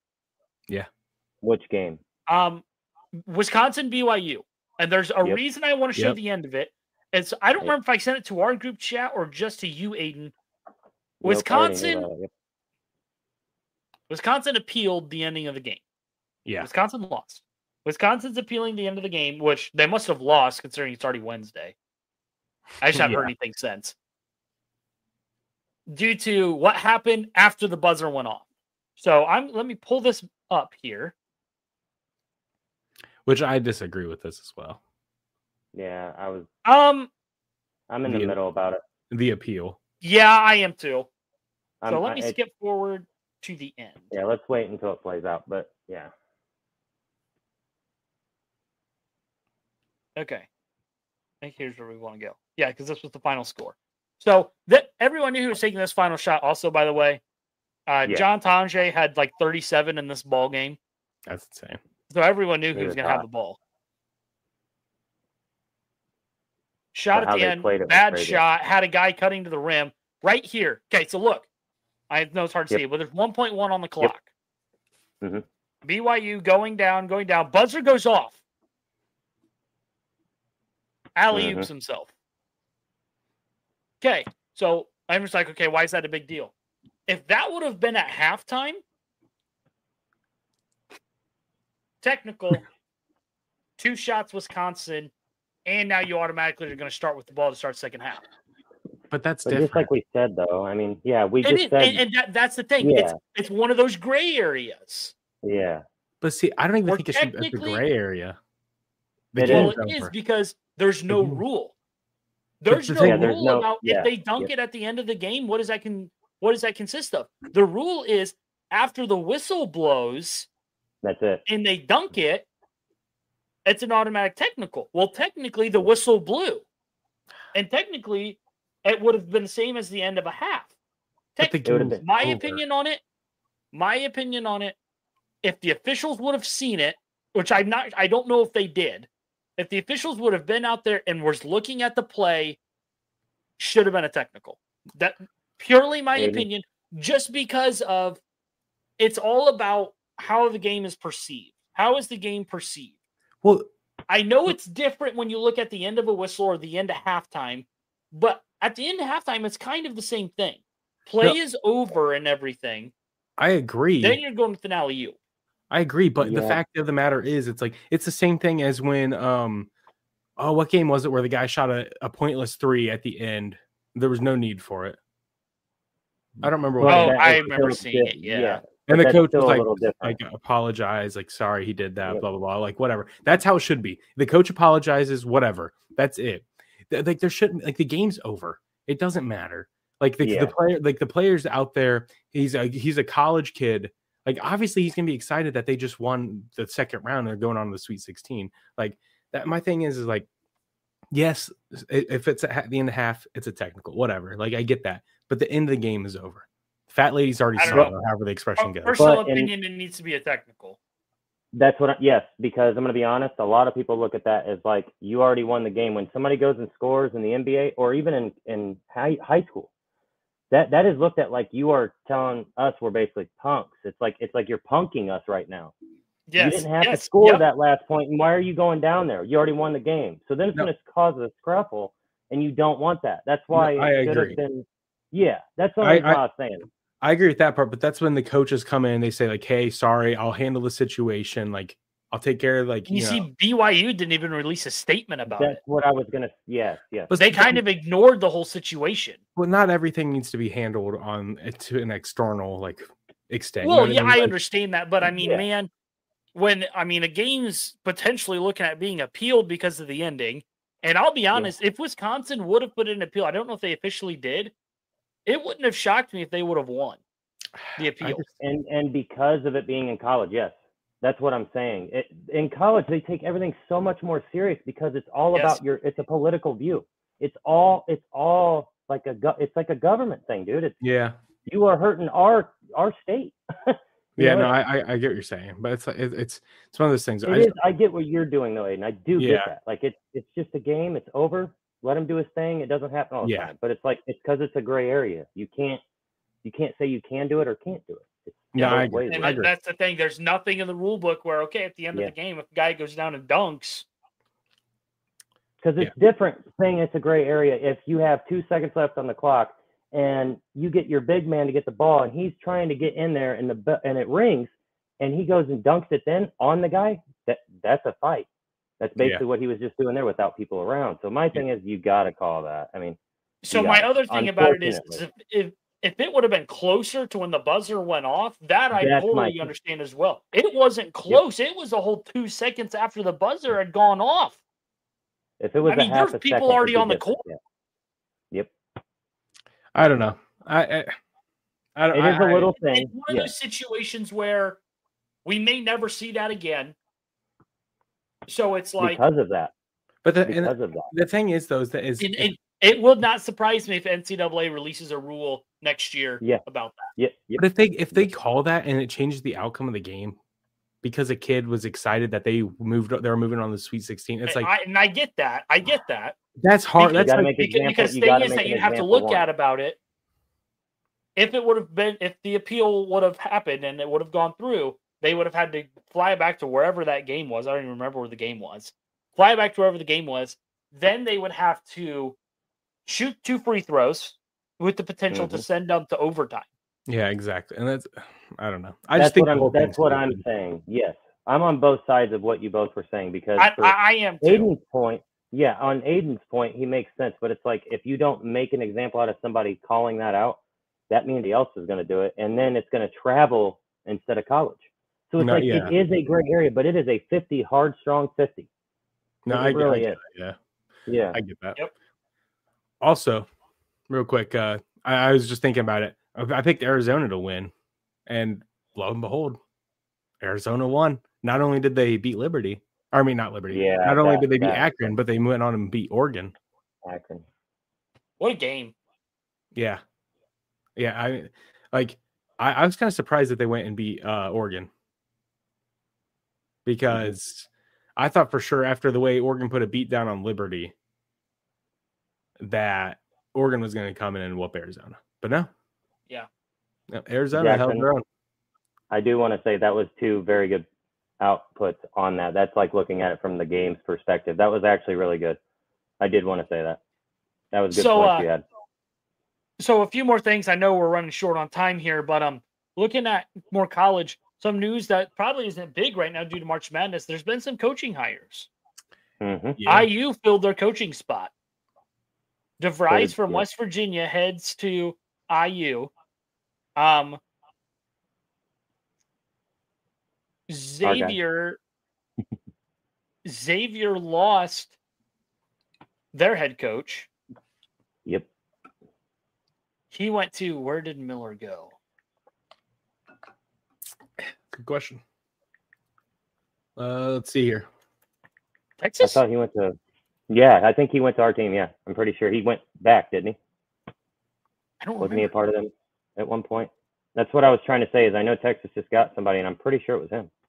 Which game?
Um, Wisconsin B Y U, and there's a
Yep.
reason I want to show
Yep.
the end of it. It's I don't
Yep.
remember if I sent it to our group chat or just to you, Aiden.
Nope, I already knew
Wisconsin,
about it. Yep.
Wisconsin appealed the ending of the game.
yeah,
Wisconsin lost. Wisconsin's appealing the end of the game, which they must have lost considering it's already Wednesday. I just haven't heard
Yeah.
anything since. Due to what happened after the buzzer went off. So I'm let me pull this up here.
which I disagree with this as well.
Yeah, I was.
Um,
I'm in the
The-
middle about it.
The appeal.
yeah, I am too.
I'm,
So let
I-
me
it-
skip forward to the end.
Yeah, let's wait until it plays out. But yeah,
Okay. I think here's where we want to go. Yeah, because this was the final score. So that everyone knew who was taking this final shot. Also, by the way, uh,
Yeah.
John Tonje had like thirty-seven in this ball game.
That's insane.
So everyone knew
He
he was
was
going to have
hot.
the ball. Shot
But
at
how
the
they
end,
played it was
bad
crazy.
shot, had a guy cutting to the rim right here. Okay, so look. I know it's hard to
Yep.
see, but there's one point one on the clock.
Mhm.
B Y U going down, going down. Buzzer goes off. Alley oops
Mhm.
himself. Okay, so I'm just like, okay, why is that a big deal? If that would have been at halftime, technical, two shots Wisconsin, and now you automatically are going to start with the ball to start second half.
But that's
but
different.
just like we said, though, I mean, yeah, we
It
just
is,
said,
and, and that, that's the thing. It's
Yeah.
it's one of those gray areas.
yeah,
but see, I don't even
Or
think it should be a
technically-
gray area. The
It
Well,
game's
it is
over.
because there's no
Mhm.
rule. There's
the
no
thing-
Yeah, there's
rule
no-
about
yeah,
if they dunk
yep.
it at the end of the game. What does that can? What does that consist of? The rule is after the whistle blows
that's it.
and they dunk it, it's an automatic technical. Well, technically, the whistle blew, and technically, it would have been the same as the end of a half.
But the
Tec-
It would have
game's
been
my
over.
opinion on it, My opinion on it, if the officials would have seen it, which I'm not, I don't know if they did, if the officials would have been out there and was looking at the play, should have been a technical. That purely my
Maybe.
opinion, just because of it's all about how the game is perceived. How is the game perceived?
Well,
I know it's different when you look at the end of a whistle or the end of halftime, but at the end of halftime, it's kind of the same thing. Play
No.
is over and everything.
I agree.
Then you're going with an alley-oop.
I agree, but the
Yeah.
fact of the matter is, it's like it's the same thing as when, um, oh, what game was it where the guy shot a, a pointless three at the end? There was no need for it. I don't remember. What
Oh,
game.
I
is
remember
still
seeing
di-
it, yeah.
And the
that's
coach
still
was
a
like,
little different.
like, apologize, like, sorry, he did that,
Yeah.
blah blah blah, like whatever. That's how it should be. The coach apologizes, whatever. That's it. Th- Like there shouldn't, like the game's over. It doesn't matter. Like the,
Yeah.
the player, like the players out there. He's a he's a college kid. Like obviously he's gonna be excited that they just won the second round and they're going on to the Sweet sixteen. Like that. My thing is, is like, yes, i- if it's at the end of half, it's a technical, whatever. Like I get that, but the end of the game is over. Fat lady's already
I don't
saw
know.
it, or however the expression goes.
Personal
But in-
opinion, it needs to be a technical.
That's what. I, yes, because I'm going to be honest. A lot of people look at that as like you already won the game. When somebody goes and scores in the N B A or even in in high high school, that that is looked at like you are telling us we're basically punks. It's like it's like you're punking us right now.
Yes,
You didn't have
yes,
to score
yep.
that last point, and why are you going down there? You already won the game. So then it's
No.
going to cause a scruffle, and you don't want that. That's why
I
it should
agree.
have been. Yeah, that's what
I-
I, I was saying.
I agree with that part, but that's when the coaches come in and they say like, "Hey, sorry, I'll handle the situation. Like, I'll take care of like
You,
you know."
see, B Y U didn't even release a statement about
That's
it.
what I was going to. Yes, yes.
But
They kind of ignored the whole situation.
well, not everything needs to be handled on to an external like extent. you know
Well,
what
yeah,
mean?
I
Like,
understand that, but I mean,
Yeah.
man, when I mean a game's potentially looking at being appealed because of the ending, and I'll be honest, if Wisconsin would have put in an appeal, I don't know if they officially did, it wouldn't have shocked me if they would have won the
I
appeal.
just-
And and because of it being in college, yes, that's what I'm saying. It, in college, they take everything so much more serious because it's all
Yes.
about your. It's a political view. It's all. It's all like a. go- It's like a government thing, dude. It's
yeah,
you are hurting our our state. You
yeah.
know,
No, I, I I get what you're saying, but it's like it, it's it's one of those things.
It
I
is.
just,
I get what you're doing though, Aiden. I do
Yeah.
get that. Like it's it's just a game. It's over. Let him do his thing. It doesn't happen all the
Yeah.
time. But it's like it's because it's a gray area. You can't you can't say you can do it or can't do it. It's
No,
both
I agree.
ways.
And
I
that-
agree.
that's the thing. There's nothing in the rule book where, okay, at the end
Yeah.
of the game, if a guy goes down and dunks,
Because it's different saying it's a gray area if you have two seconds left on the clock and you get your big man to get the ball and he's trying to get in there and the be- and it rings and he goes and dunks it then on the guy. That that's a fight. That's basically what he was just doing there without people around. So my thing is you got to call that. I mean,
so
Yeah,
my other thing about it is, is
unfortunately.
if, if if it would have been closer to when the buzzer went off, that I
That's my
totally
thing.
understand as well. It wasn't close. It was a whole two seconds after the buzzer had gone off.
if it was
I mean,
a half
there's
a
people
second,
already
it'd be
on the
different.
court.
Yeah. Yep.
I don't know. I I, I don't.
It is
I,
a little
It's
thing.
one of
Yeah.
those situations where we may never see that again. So it's like,
Because of that.
but the, and
Because of that.
the thing is though is that is
it, it, it would not surprise me if N C double A releases a rule next year
Yeah.
about that.
Yep. Yep.
but if they if they call that and it changes the outcome of the game because a kid was excited that they moved they were moving on the Sweet sixteen, it's like
I, and I get that. I get that.
that's hard.
because-
That's
You gotta
like,
make
Because,
example-
because
you
thing
gotta
is
make
that
an
you'd have to
example
look
one.
at about it. If it would have been, if the appeal would have happened and it would have gone through, they would have had to fly back to wherever that game was. I don't even remember where the game was. Fly back to wherever the game was. Then they would have to shoot two free throws with the potential to
Mhm.
send them to overtime.
yeah, exactly. And that's I don't know. I
That's
just think
what
the whole
I'm. That's
thing's
what
stupid.
I'm saying. Yes, I'm on both sides of what you both were saying because
I,
for
I, I am too.
Aiden's point, yeah, on Aiden's point, he makes sense. But it's like if you don't make an example out of somebody calling that out, that means somebody else is going to do it, and then it's going to travel instead of college. So it's
No,
like
yeah.
it is a gray area, but it is a fifty hard, strong fifty.
No,
It
I, get- I
really
get
is.
that, yeah.
Yeah.
I get that.
Yep.
Also, real quick, uh, I, I was just thinking about it. I I picked Arizona to win, and lo and behold, Arizona won. Not only did they beat Liberty, I mean not Liberty.
Yeah,
Not only
that-
did they beat
that-
Akron, but they went on and beat Oregon.
Akron.
What a game.
Yeah, yeah. I like I, I was kind of surprised that they went and beat uh, Oregon because mm-hmm. I thought for sure after the way Oregon put a beat down on Liberty that Oregon was going to come in and whoop Arizona, but no.
Yeah,
no, Arizona
Jackson,
held their own.
I do want to say that was two very good outputs on that. That's like looking at it from the game's perspective. That was actually really good. I did want to say that. That was good
so,
points
uh,
you had.
So a few more things. I know we're running short on time here, but um, looking at more college, some news that probably isn't big right now due to March Madness. There's been some coaching hires.
Mm-hmm.
Yeah.
I U filled their coaching spot. DeVries
Good,
from
yeah.
West Virginia heads to I U. Um, Xavier Xavier lost their head coach.
Yep.
He went to, where did Miller go?
Good question. Uh, let's see here.
I
Texas?
thought he went to, yeah, I think he went to our team. Yeah, I'm pretty sure he went back, didn't he?
I don't
Wasn't
remember.
he a part of them at one point? That's what I was trying to say. Is I know Texas just got somebody, and I'm pretty sure it was him.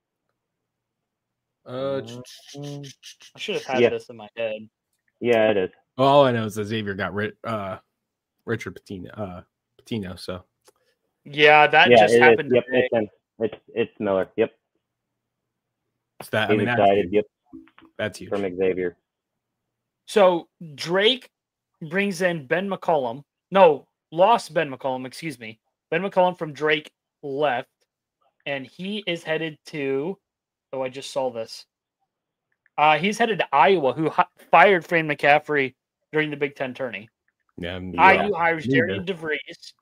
Uh,
I should have had
yeah.
this in my head.
Yeah, it is.
all I know is that Xavier got rid, uh, Richard Pitino, uh, Pitino. So
Yeah, that
yeah,
just
it
happened
is. Yep,
today.
it's him. It's it's Miller. Yep,
that I
he's
mean, that's
excited.
huge.
Yep,
That's huge.
from Xavier.
So Drake brings in Ben McCollum. No, lost Ben McCollum, excuse me. Ben McCollum from Drake left, and he is headed to, oh, I just saw this. Uh, he's headed to Iowa, who hi- fired Fran McCaffrey during the Big Ten tourney.
Yeah, yeah.
I U hires
Neither.
Darian DeVries.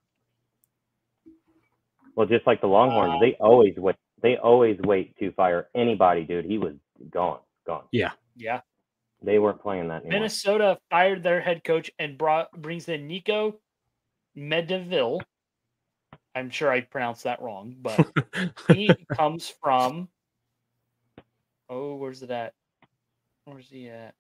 Well, just like the Longhorns,
Uh,
they always wait. They always wait to fire anybody, dude. He was gone, gone.
Yeah.
Yeah.
They weren't playing that anymore.
Minnesota fired their head coach and brought brings in Nico Medeville. I'm sure I pronounced that wrong, but he comes from, oh, where's it at? Where's he at?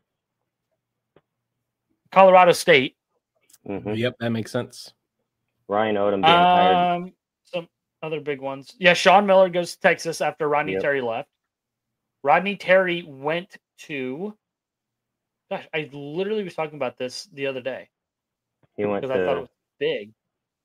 Colorado State.
Mhm.
Yep, that makes sense.
Ryan Odom being hired.
Um, some other big ones. Yeah, Sean Miller goes to Texas after Rodney
Yep.
Terry left. Rodney Terry went to, gosh, I literally was talking about this the other day
He went
because I thought it
to.
was big.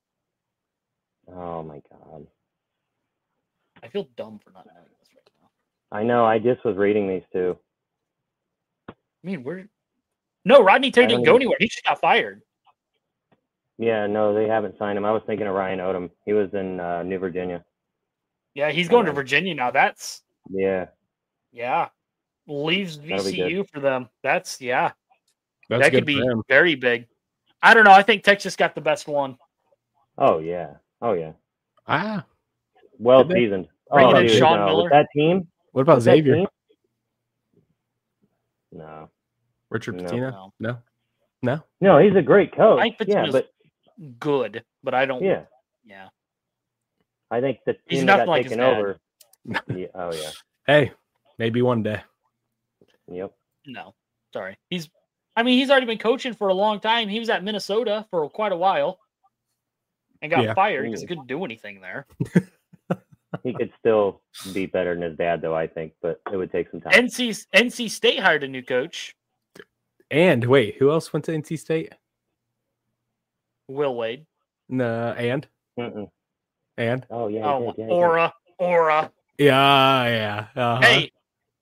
Oh my god.
I feel dumb for not knowing this right now.
I know. I just was reading these two.
I mean, we're no Rodney Terry
I don't
didn't go
even-
anywhere. He just got fired.
Yeah, no, they haven't signed him. I was thinking of Ryan Odom. He was in uh, New Virginia.
Yeah, he's going to
Um,
Virginia now. That's
Yeah.
yeah, leaves
That'll be
V C U for them. That's yeah,
That's
that
good
could be
for him.
very big. I don't know. I think Texas got the best one.
Oh yeah. Oh yeah.
Ah,
Well
Did they?
seasoned.
Bringing
Oh,
in
dude,
Sean
no.
Miller?
With that team?
what about
With that
Xavier?
team? No.
Richard
No.
Pitino?
No.
No, no.
No, he's a great coach.
Mike
Yeah,
Pitino's
but
good, but I don't.
yeah,
yeah.
I think the
He's
team that
nothing
got
like his
taken
dad.
over. Yeah, oh yeah.
Hey, maybe one day.
Yep.
No, sorry. He's. I mean, he's already been coaching for a long time. He was at Minnesota for quite a while, and got
Yeah.
fired because he couldn't do anything there.
He could still be better than his dad, though. I think, but it would take some time.
N C N C State hired a new coach,
And wait, who else went to N C State?
Will Wade.
No, and
Mm-mm.
and
Oh yeah. he
Oh,
did, yeah, he did.
Aura, Aura.
yeah, yeah. Uh-huh.
Hey,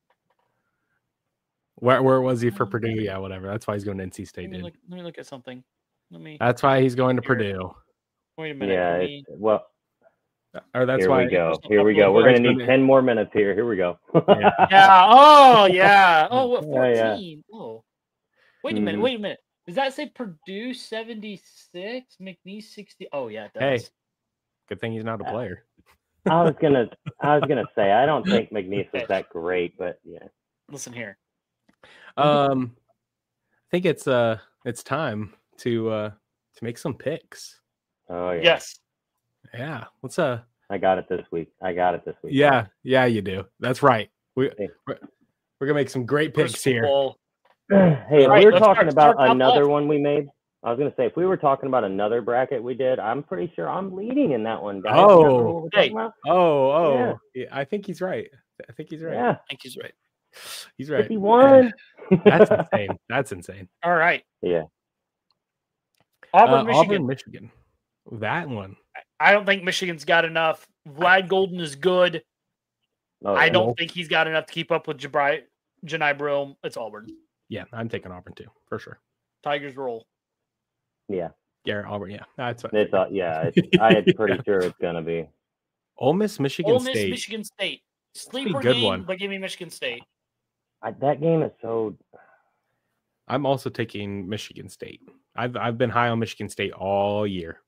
where where was he for Purdue? Yeah, whatever. That's why he's going to N C
let
State.
me,
Dude.
look, let me look at something. Let me
That's why he's going to
Here.
Purdue.
wait a minute.
Yeah.
let
It's,
me-
well,
Or that's
here
why.
we go.
Just a
Here we
couple
go.
of
We're gonna
guys
need
gonna-
ten more minutes here. Here we go.
Yeah.
yeah. Oh, yeah. Oh, what?
Yeah, yeah.
fourteen. Oh, wait a minute.
Mhm.
Wait a minute. Does that say Purdue seventy-six, McNeese sixty? Oh, yeah, it does.
Hey. Good thing he's not a player.
I was gonna. I was gonna say. I don't think McNeese was that great, but yeah.
Listen here.
Um, I think it's uh it's time to uh to make some picks.
Oh yeah.
Yes.
Yeah, let's uh
I got it this week. I got it this week.
yeah yeah you do. That's right. We
Hey.
we're, we're gonna make some great picks
First
here.
football.
Hey,
All right,
we were
let's
talking
start- start
about
top
another
left.
one we made. I was gonna say if we were talking about another bracket we did, I'm pretty sure I'm leading in that one, guys.
Oh,
You know what we're
hey.
talking about?
Oh, oh,
Yeah.
yeah, I think he's right. I think he's right.
Yeah,
I think he's right.
He's right.
fifty-one.
That's insane. That's insane.
All right.
Yeah.
Auburn,
Uh,
Michigan.
Auburn, Michigan. That one.
I don't think Michigan's got enough. Vlad Golden is good.
Oh,
I
yeah.
don't think he's got enough to keep up with Jabri, Janai Broome. It's Auburn.
Yeah, I'm taking Auburn too, for sure.
Tigers roll.
Yeah.
Garrett Auburn, yeah. That's what
It's uh, yeah. It's, I'm pretty sure it's gonna be.
Ole Miss, Michigan
Ole Miss,
State.
Michigan State.
be a
Sleeper
good
game,
one.
but give me Michigan State.
I, that game is so.
I'm also taking Michigan State. I've I've been high on Michigan State all year.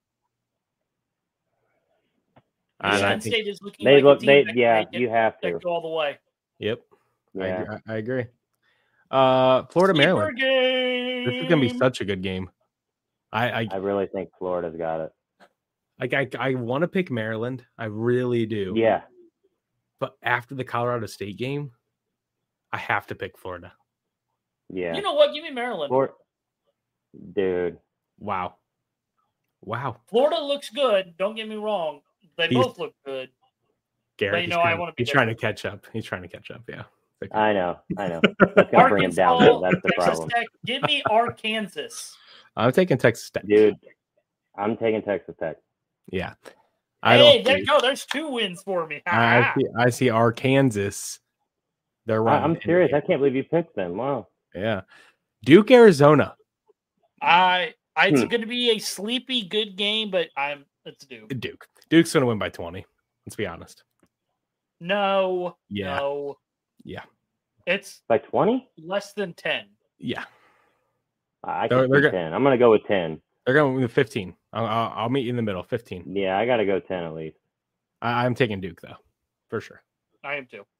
And I
Michigan
think-
State is looking
They
like
look.
a team
They
that
yeah.
can
You have
get-
to.
go all the way.
Yep, I,
Yeah.
agree- I, I agree. Uh, Florida,
Sleeper
Maryland.
game.
This is gonna be such a good game. I I
I really think Florida's got it.
like I I want to pick Maryland. I really do.
Yeah.
But after the Colorado State game, I have to pick Florida.
Yeah.
You know what? Give me Maryland.
Flor- Dude.
Wow. Wow.
Florida looks good. Don't get me wrong. They
He's-
both look good.
Garrett,
you
he's,
know, I
trying,
wanna be
he's trying to
different.
catch up. He's trying to catch up. Yeah. Like-
I know. I know. That's gonna bring him down. Though. That's the
Texas
problem,
Tech. Give me Arkansas.
I'm taking Texas Tech.
dude. I'm taking Texas Tech.
Yeah. I
Hey,
don't
there
see,
you go. There's two wins for me.
I see I see Arkansas. They're
I,
running.
I'm serious. I can't believe you picked them. Wow.
Yeah. Duke, Arizona.
I, I it's
Hmm.
going to be a sleepy good game, but I'm let's do.
Duke. Duke's gonna win by twenty. Let's be honest.
No,
Yeah.
no,
Yeah.
it's
By twenty?
less than ten.
Yeah.
I
They're-
can
they're
see
go-
ten. I'm gonna go with ten.
They're going with fifteen. I'll, I'll, I'll meet you in the middle. fifteen.
Yeah, I gotta go ten at least.
I, I'm taking Duke though, for sure.
I am too.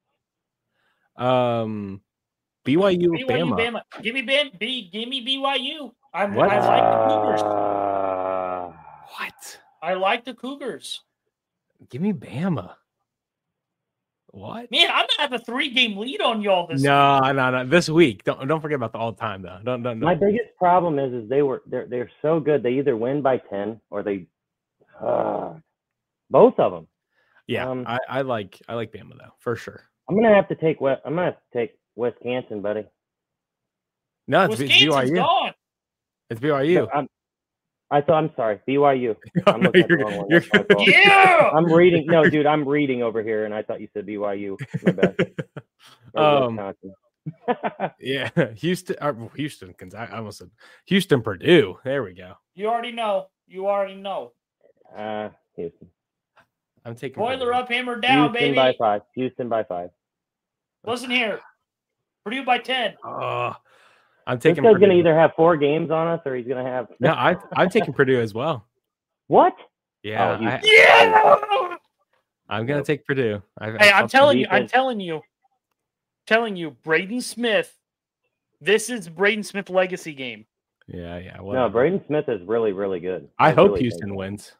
Um, B Y U,
B Y U,
Bama.
Bama. Give me Bam, B. Give me B Y U. I'm,
What?
I like the Cougars.
Uh,
What?
I like the Cougars.
Give me Bama. What?
Man, I'm gonna have a three game lead on y'all this.
No, no, no. This week, don't don't forget about the all time though. Don't don't.
my
don't.
biggest problem is, is they were they're they're so good. They either win by ten or they, uh, both of them.
Yeah,
um,
I, I like I like Bama though for sure.
I'm gonna have to take West. I'm gonna have to take Wisconsin, buddy.
No, it's, it's
Wisconsin's
B Y U.
gone.
It's B Y U.
I'm, I thought I'm sorry, B Y U. I'm looking at the
You're-
wrong one.
you're
That's my fault.
Yeah.
I'm reading. No, dude, I'm reading over here, and I thought you said B Y U. My bad. Or
Um,
Wisconsin.
Yeah, Houston, uh, Houston, Gonzaga. I almost said Houston, Purdue. There we go.
You already know. You already know.
uh, Houston.
I'm taking
Boiler
Purdue.
up, hammer down,
Houston
baby.
by five. Houston by five.
Listen here. Purdue by ten.
Oh, I'm
This
taking
guy's
Purdue.
gonna either have four games on us, or he's gonna have.
No, I, I'm taking Purdue as well.
What?
Yeah,
Oh, you-
I,
Yeah.
I'm gonna take Purdue. I,
Hey, I'm telling you, I'm
defense.
telling you, telling you, Braden Smith. This is Braden Smith legacy game.
Yeah, yeah.
No,
whatever.
Braden Smith is really, really good.
I hope
really
Houston
think.
wins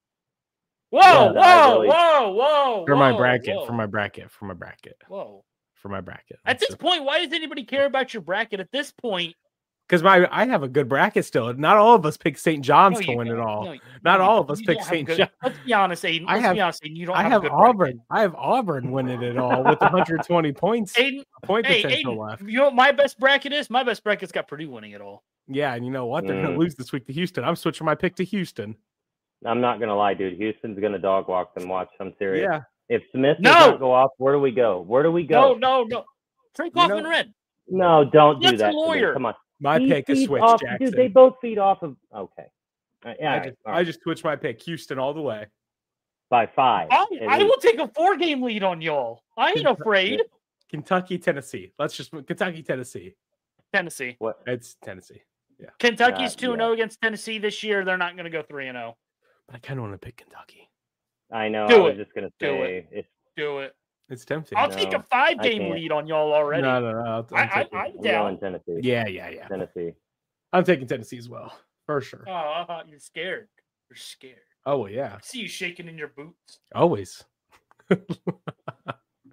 Whoa,
Yeah,
whoa,
I really-
whoa, whoa,
for my
whoa,
bracket.
whoa,
For my bracket. For my bracket.
whoa.
For my bracket.
At this point, why does anybody care about your bracket? At this point,
because my I have a good bracket still. Not all of us pick Saint John's
no,
to
you
win it
don't.
all.
No, you-
Not
no,
all
you-
of us
you
pick
don't have
Saint
good-
John.
Let's be honest, Aiden.
I
Let's
have-
be honest, Aiden. You don't
I
have,
have
a good bracket.
Auburn. I have Auburn winning it all with one hundred twenty points
Aiden,
point
hey,
potential
Aiden,
left.
you know what my best bracket is? My best bracket's got Purdue winning it all.
Yeah, and you know what? They're gonna
Mm.
lose this week to Houston. I'm switching my pick to Houston.
I'm not gonna lie, dude. Houston's gonna dog walk them. Watch. I'm serious.
Yeah.
If Smith
No!
does not go off, where do we go? Where do we
No,
go?
no, no. Trey
You
Kaufman
know-
Red.
No, don't do
That's a
that. to me.
lawyer.
Come on.
My
He
pick is
feeds
switch
off-
Jackson.
Dude, they both feed off of. Okay. Uh, yeah.
I
all right,
just
all
I
right.
just switched my pick. Houston all the way.
By five.
I,
at
I
least.
will take a four game lead on y'all. I ain't afraid.
Kentucky, Tennessee. Let's just Kentucky, Tennessee.
Tennessee.
What?
It's Tennessee.
Kentucky's
Uh,
two and
yeah.
oh against Tennessee this year. They're not going to go three and oh.
But I kind of want to pick Kentucky.
I know.
Do
I was
it.
just gonna
Do
say it's.
Do it.
It's tempting.
I'll
No,
take a five
I
game
can't.
lead on y'all already.
No, no, no. I'll,
I-
I'm
I-
taking-
I-
I'm
down.
going Tennessee.
yeah, yeah, yeah.
Tennessee.
I'm taking Tennessee as well, for sure.
Oh, uh, you're scared. You're scared.
Oh well, yeah,
I see you shaking in your boots.
always.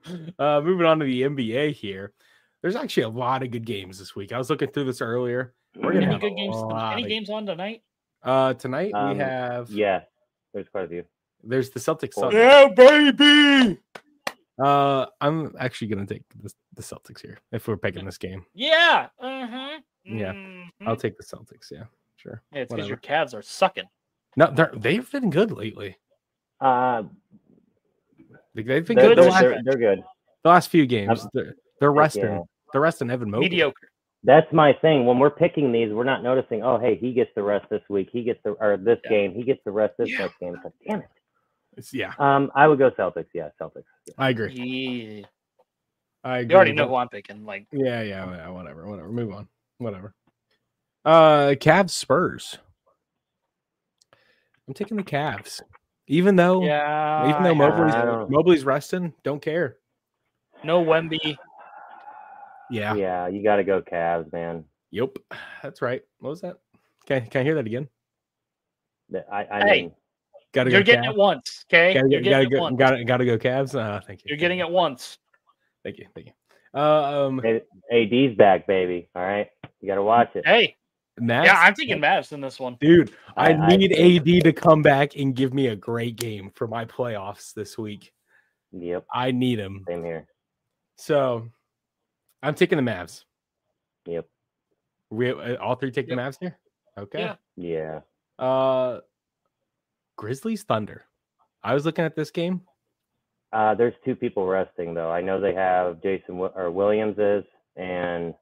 uh, moving on to the N B A here. There's actually a lot of good games this week. I was looking through this earlier. We're gonna
Any
have
good
a
games?
lot
Any
of-
games on tonight?
Uh, tonight
Um,
we have.
Yeah, there's quite a few.
There's the Celtics.
Four.
Suns.
Yeah, baby.
Uh, I'm actually gonna take the, the Celtics here if we're picking this game.
Yeah. Uh-huh.
Yeah.
Mhm.
I'll take the Celtics. Yeah, sure.
Yeah, it's because
Whatever.
your Cavs are sucking.
No, they're they've been good lately.
Uh,
Like, they've been
they're,
good the
they're,
last,
they're, they're good.
the last few games.
Um,
They're, they're resting.
yeah.
They're resting Evan Mobley.
Mediocre.
That's my thing. When we're picking these, we're not noticing. Oh, hey, he gets the rest this week. He gets the or this
Yeah.
game. He gets the rest this
Yeah.
next game. It's like, damn it.
It's, yeah,
Um, I would go Celtics. Yeah, Celtics. Yeah.
I agree.
Yeah.
I agree.
You already
with
know
that.
who I'm picking. Like,
Yeah, yeah, yeah, whatever, whatever. Move on. Whatever. Uh Cavs Spurs. I'm taking the Cavs. Even though
yeah.
even though
I have
Mobley's
I
to.
don't-
Mobley's resting, don't care.
No Wemby.
Yeah.
Yeah, you got to go Cavs, man.
Yep. That's right. What was that? Can can I hear that again?
That- I, I
Hey,
mean,
Gotta
You're
go
getting
Cavs.
it once, okay?
Gotta,
You're
go- gotta
getting it
go,
once.
gotta, gotta go Cavs. Uh, thank you.
You're getting it once.
Thank you. Thank you. Uh, um,
A- AD's back, baby. All right, you got to watch it.
Hey,
Mavs,
yeah, I'm taking Mavs in this one.
dude. I,
I- I
need
think-
A D to come back and give me a great game for my playoffs this week.
Yep,
I need him.
same here.
So, I'm taking the Mavs.
Yep,
We uh, all three take
Yep.
the Mavs here. Okay.
Yeah.
yeah.
Uh, Grizzlies Thunder. I was looking at this game.
Uh, there's two people resting though. I know they have Jason Wi- or Williams is, and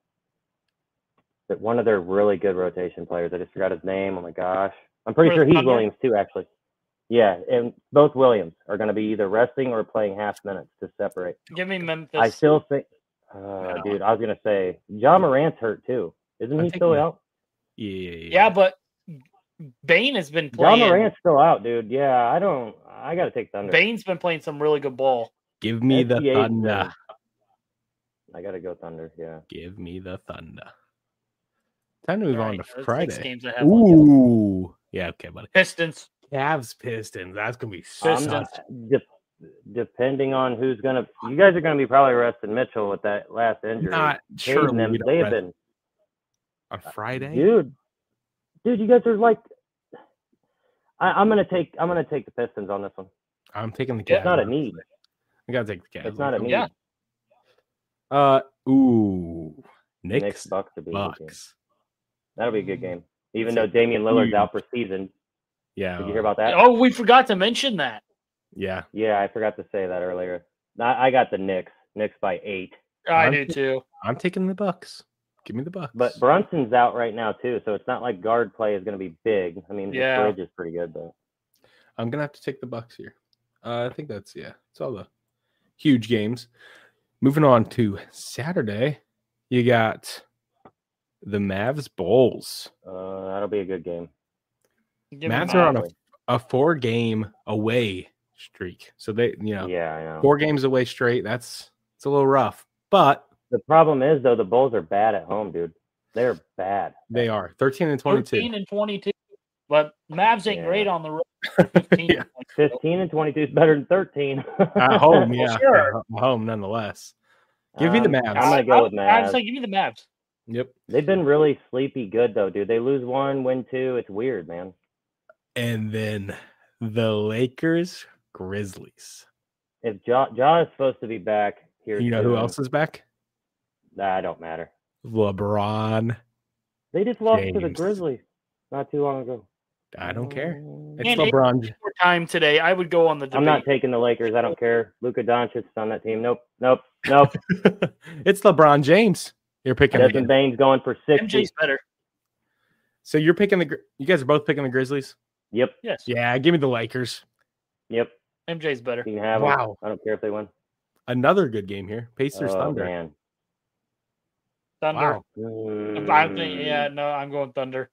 that one of their really good rotation players. I just forgot his name. Oh my gosh, I'm pretty
For
sure
the
he's
Thunder?
Williams too, actually. Yeah, and both Williams are going to be either resting or playing half minutes to separate.
Give me Memphis.
I still think, uh,
No.
dude, I was going to say John Morant's hurt too. Isn't
I'm
he still
taking-
out?
Yeah.
yeah, but Bane has been
John
playing.
Morant's still out, dude. Yeah, I don't. I got to take Thunder.
Bane's been playing some really good ball.
Give me the
S G A 's
Thunder.
done. I got to go Thunder. Yeah.
Give me the Thunder. Time to move
All
on
right,
to
that's
Friday.
Six games ahead. on you.
Ooh. Yeah, okay, buddy.
Pistons.
Cavs Pistons. That's gonna be
I'm
so
Pistons.
not, de- depending on who's gonna, you guys are gonna be probably resting Mitchell with that last injury.
not
Hating
sure
them,
we don't
they have
rest
been,
on Friday.
dude, dude, you guys are like, I, I'm gonna take, I'm gonna take the Pistons on this one.
I'm taking the Cavs.
Yeah.
It's not a need.
I gotta take the Cavs.
It's not a need.
Yeah.
Uh ooh. Knicks,
Knicks Bucks would be a good game.
Bucks.
That'll be a good game. Even
That's
though
a
Damian Lillard's
huge-
out for season.
Yeah.
Did you hear about that?
Oh, we forgot to mention that.
Yeah.
Yeah, I forgot to say that earlier. I, I got the Knicks. Knicks by eight.
I
I'm-
do too.
I'm taking the Bucks. Give me the Bucks.
But Brunson's out right now too, so it's not like guard play is going to be big. I mean,
Yeah.
the bridge is pretty good, but
I'm gonna have to take the Bucks here. Uh, I think that's yeah. It's all the huge games. Moving on to Saturday, you got the Mavs Bulls.
uh, that'll be a good game.
Give me
Mavs are on a,
Probably.
a four game away streak, so they you know
Yeah, I know.
four games away straight. That's it's a little rough, but
The problem is though, the Bulls are bad at home, dude. They're bad.
they are thirteen and twenty-two.
thirteen and twenty-two. But Mavs ain't
Yeah.
great on the road. fifteen
Yeah.
and twenty-two.
Fifteen and twenty-two is better than thirteen.
At home, yeah,
sure.
at home nonetheless. Give me the
Um,
Mavs.
I'm gonna go with
I was
Mavs.
like, give me the Mavs.
Yep,
They've been really sleepy good though, dude. They lose one, win two. It's weird, man.
and then the Lakers Grizzlies.
If Ja, ja is supposed to be back here,
You know who
soon,
else is back?
That don't matter.
LeBron.
They just lost to the
James.
Grizzlies not too long ago.
I don't care.
Mm,
It's
And
LeBron.
More time today. I would go on the debate.
I'm not taking the Lakers. I don't care. Luka Doncic is on that team. Nope, nope, nope.
It's LeBron James. You're picking
Desmond
again.
Bane's going for
M
sixty.
J's better.
So you're picking the. Gri- You guys are both picking the Grizzlies.
Yep,
Yes.
Yeah, give me the Lakers.
yep.
M J's better.
You can have 'em.
Wow.
I don't care if they win.
Another good game here. Pacers
Oh
Thunder.
man.
Thunder.
Wow.
I think, yeah, no, I'm going Thunder.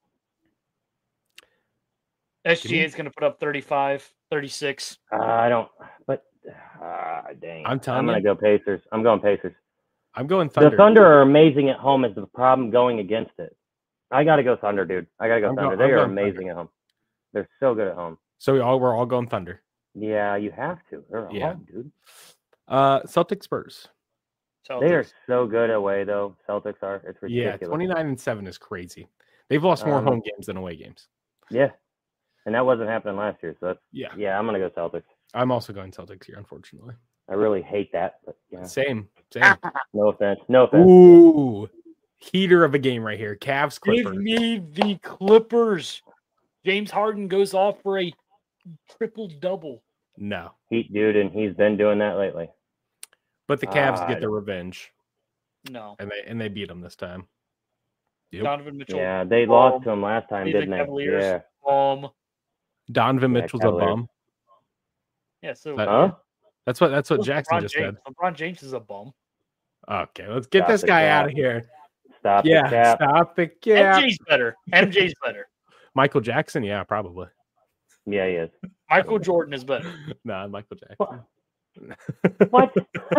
S G A is going to put up thirty-five, thirty-six.
Uh, I don't. But uh, dang.
I'm telling
I'm gonna
you.
go Pacers. I'm going Pacers.
I'm going Thunder.
The Thunder are amazing at home. Is the problem going against it? I gotta go Thunder, dude. I gotta go
I'm go-
Thunder.
I'm
they are
going
amazing
Thunder.
at home. They're so good at home.
So we all we're all going Thunder.
Yeah, you have to. They're at
Yeah.
home, dude.
Uh, Celtics Spurs.
So
They are so good away though. Celtics are. It's ridiculous.
Yeah, twenty-nine and seven is crazy. They've lost more
Um,
home games than away games.
Yeah, and that wasn't happening last year. So that's,
Yeah.
yeah, I'm gonna go Celtics.
I'm also going Celtics here, unfortunately.
I really hate that, but yeah.
Same. Same.
No offense. No offense.
Ooh. Heater of a game right here. Cavs
Give
Clippers.
me the Clippers. James Harden goes off for a triple double.
No.
Heat dude, and he's been doing that lately.
But the Cavs
Ah,
get their revenge.
No.
And they and they beat them this time. Yep.
Donovan Mitchell.
Yeah, they
Um,
lost to him last time,
beat the
didn't they?
Cavaliers.
Yeah.
Um.
Donovan
Yeah,
Mitchell's
Cavaliers.
a bum.
Yeah. So
That-
Huh?
That's what that's what
what's
Jackson
LeBron
just
James?
said.
LeBron James is a bum.
Okay, let's get
Stop
this
the
guy
cap.
out of here.
Stop
Yeah,
the cap.
stop the cap.
M J's better. M J's better.
Michael Jackson, yeah, probably.
Yeah, he is.
Michael Jordan is better.
Nah, Michael Jackson.
What? What?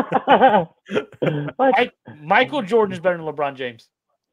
What?
I, Michael Jordan is better than LeBron James.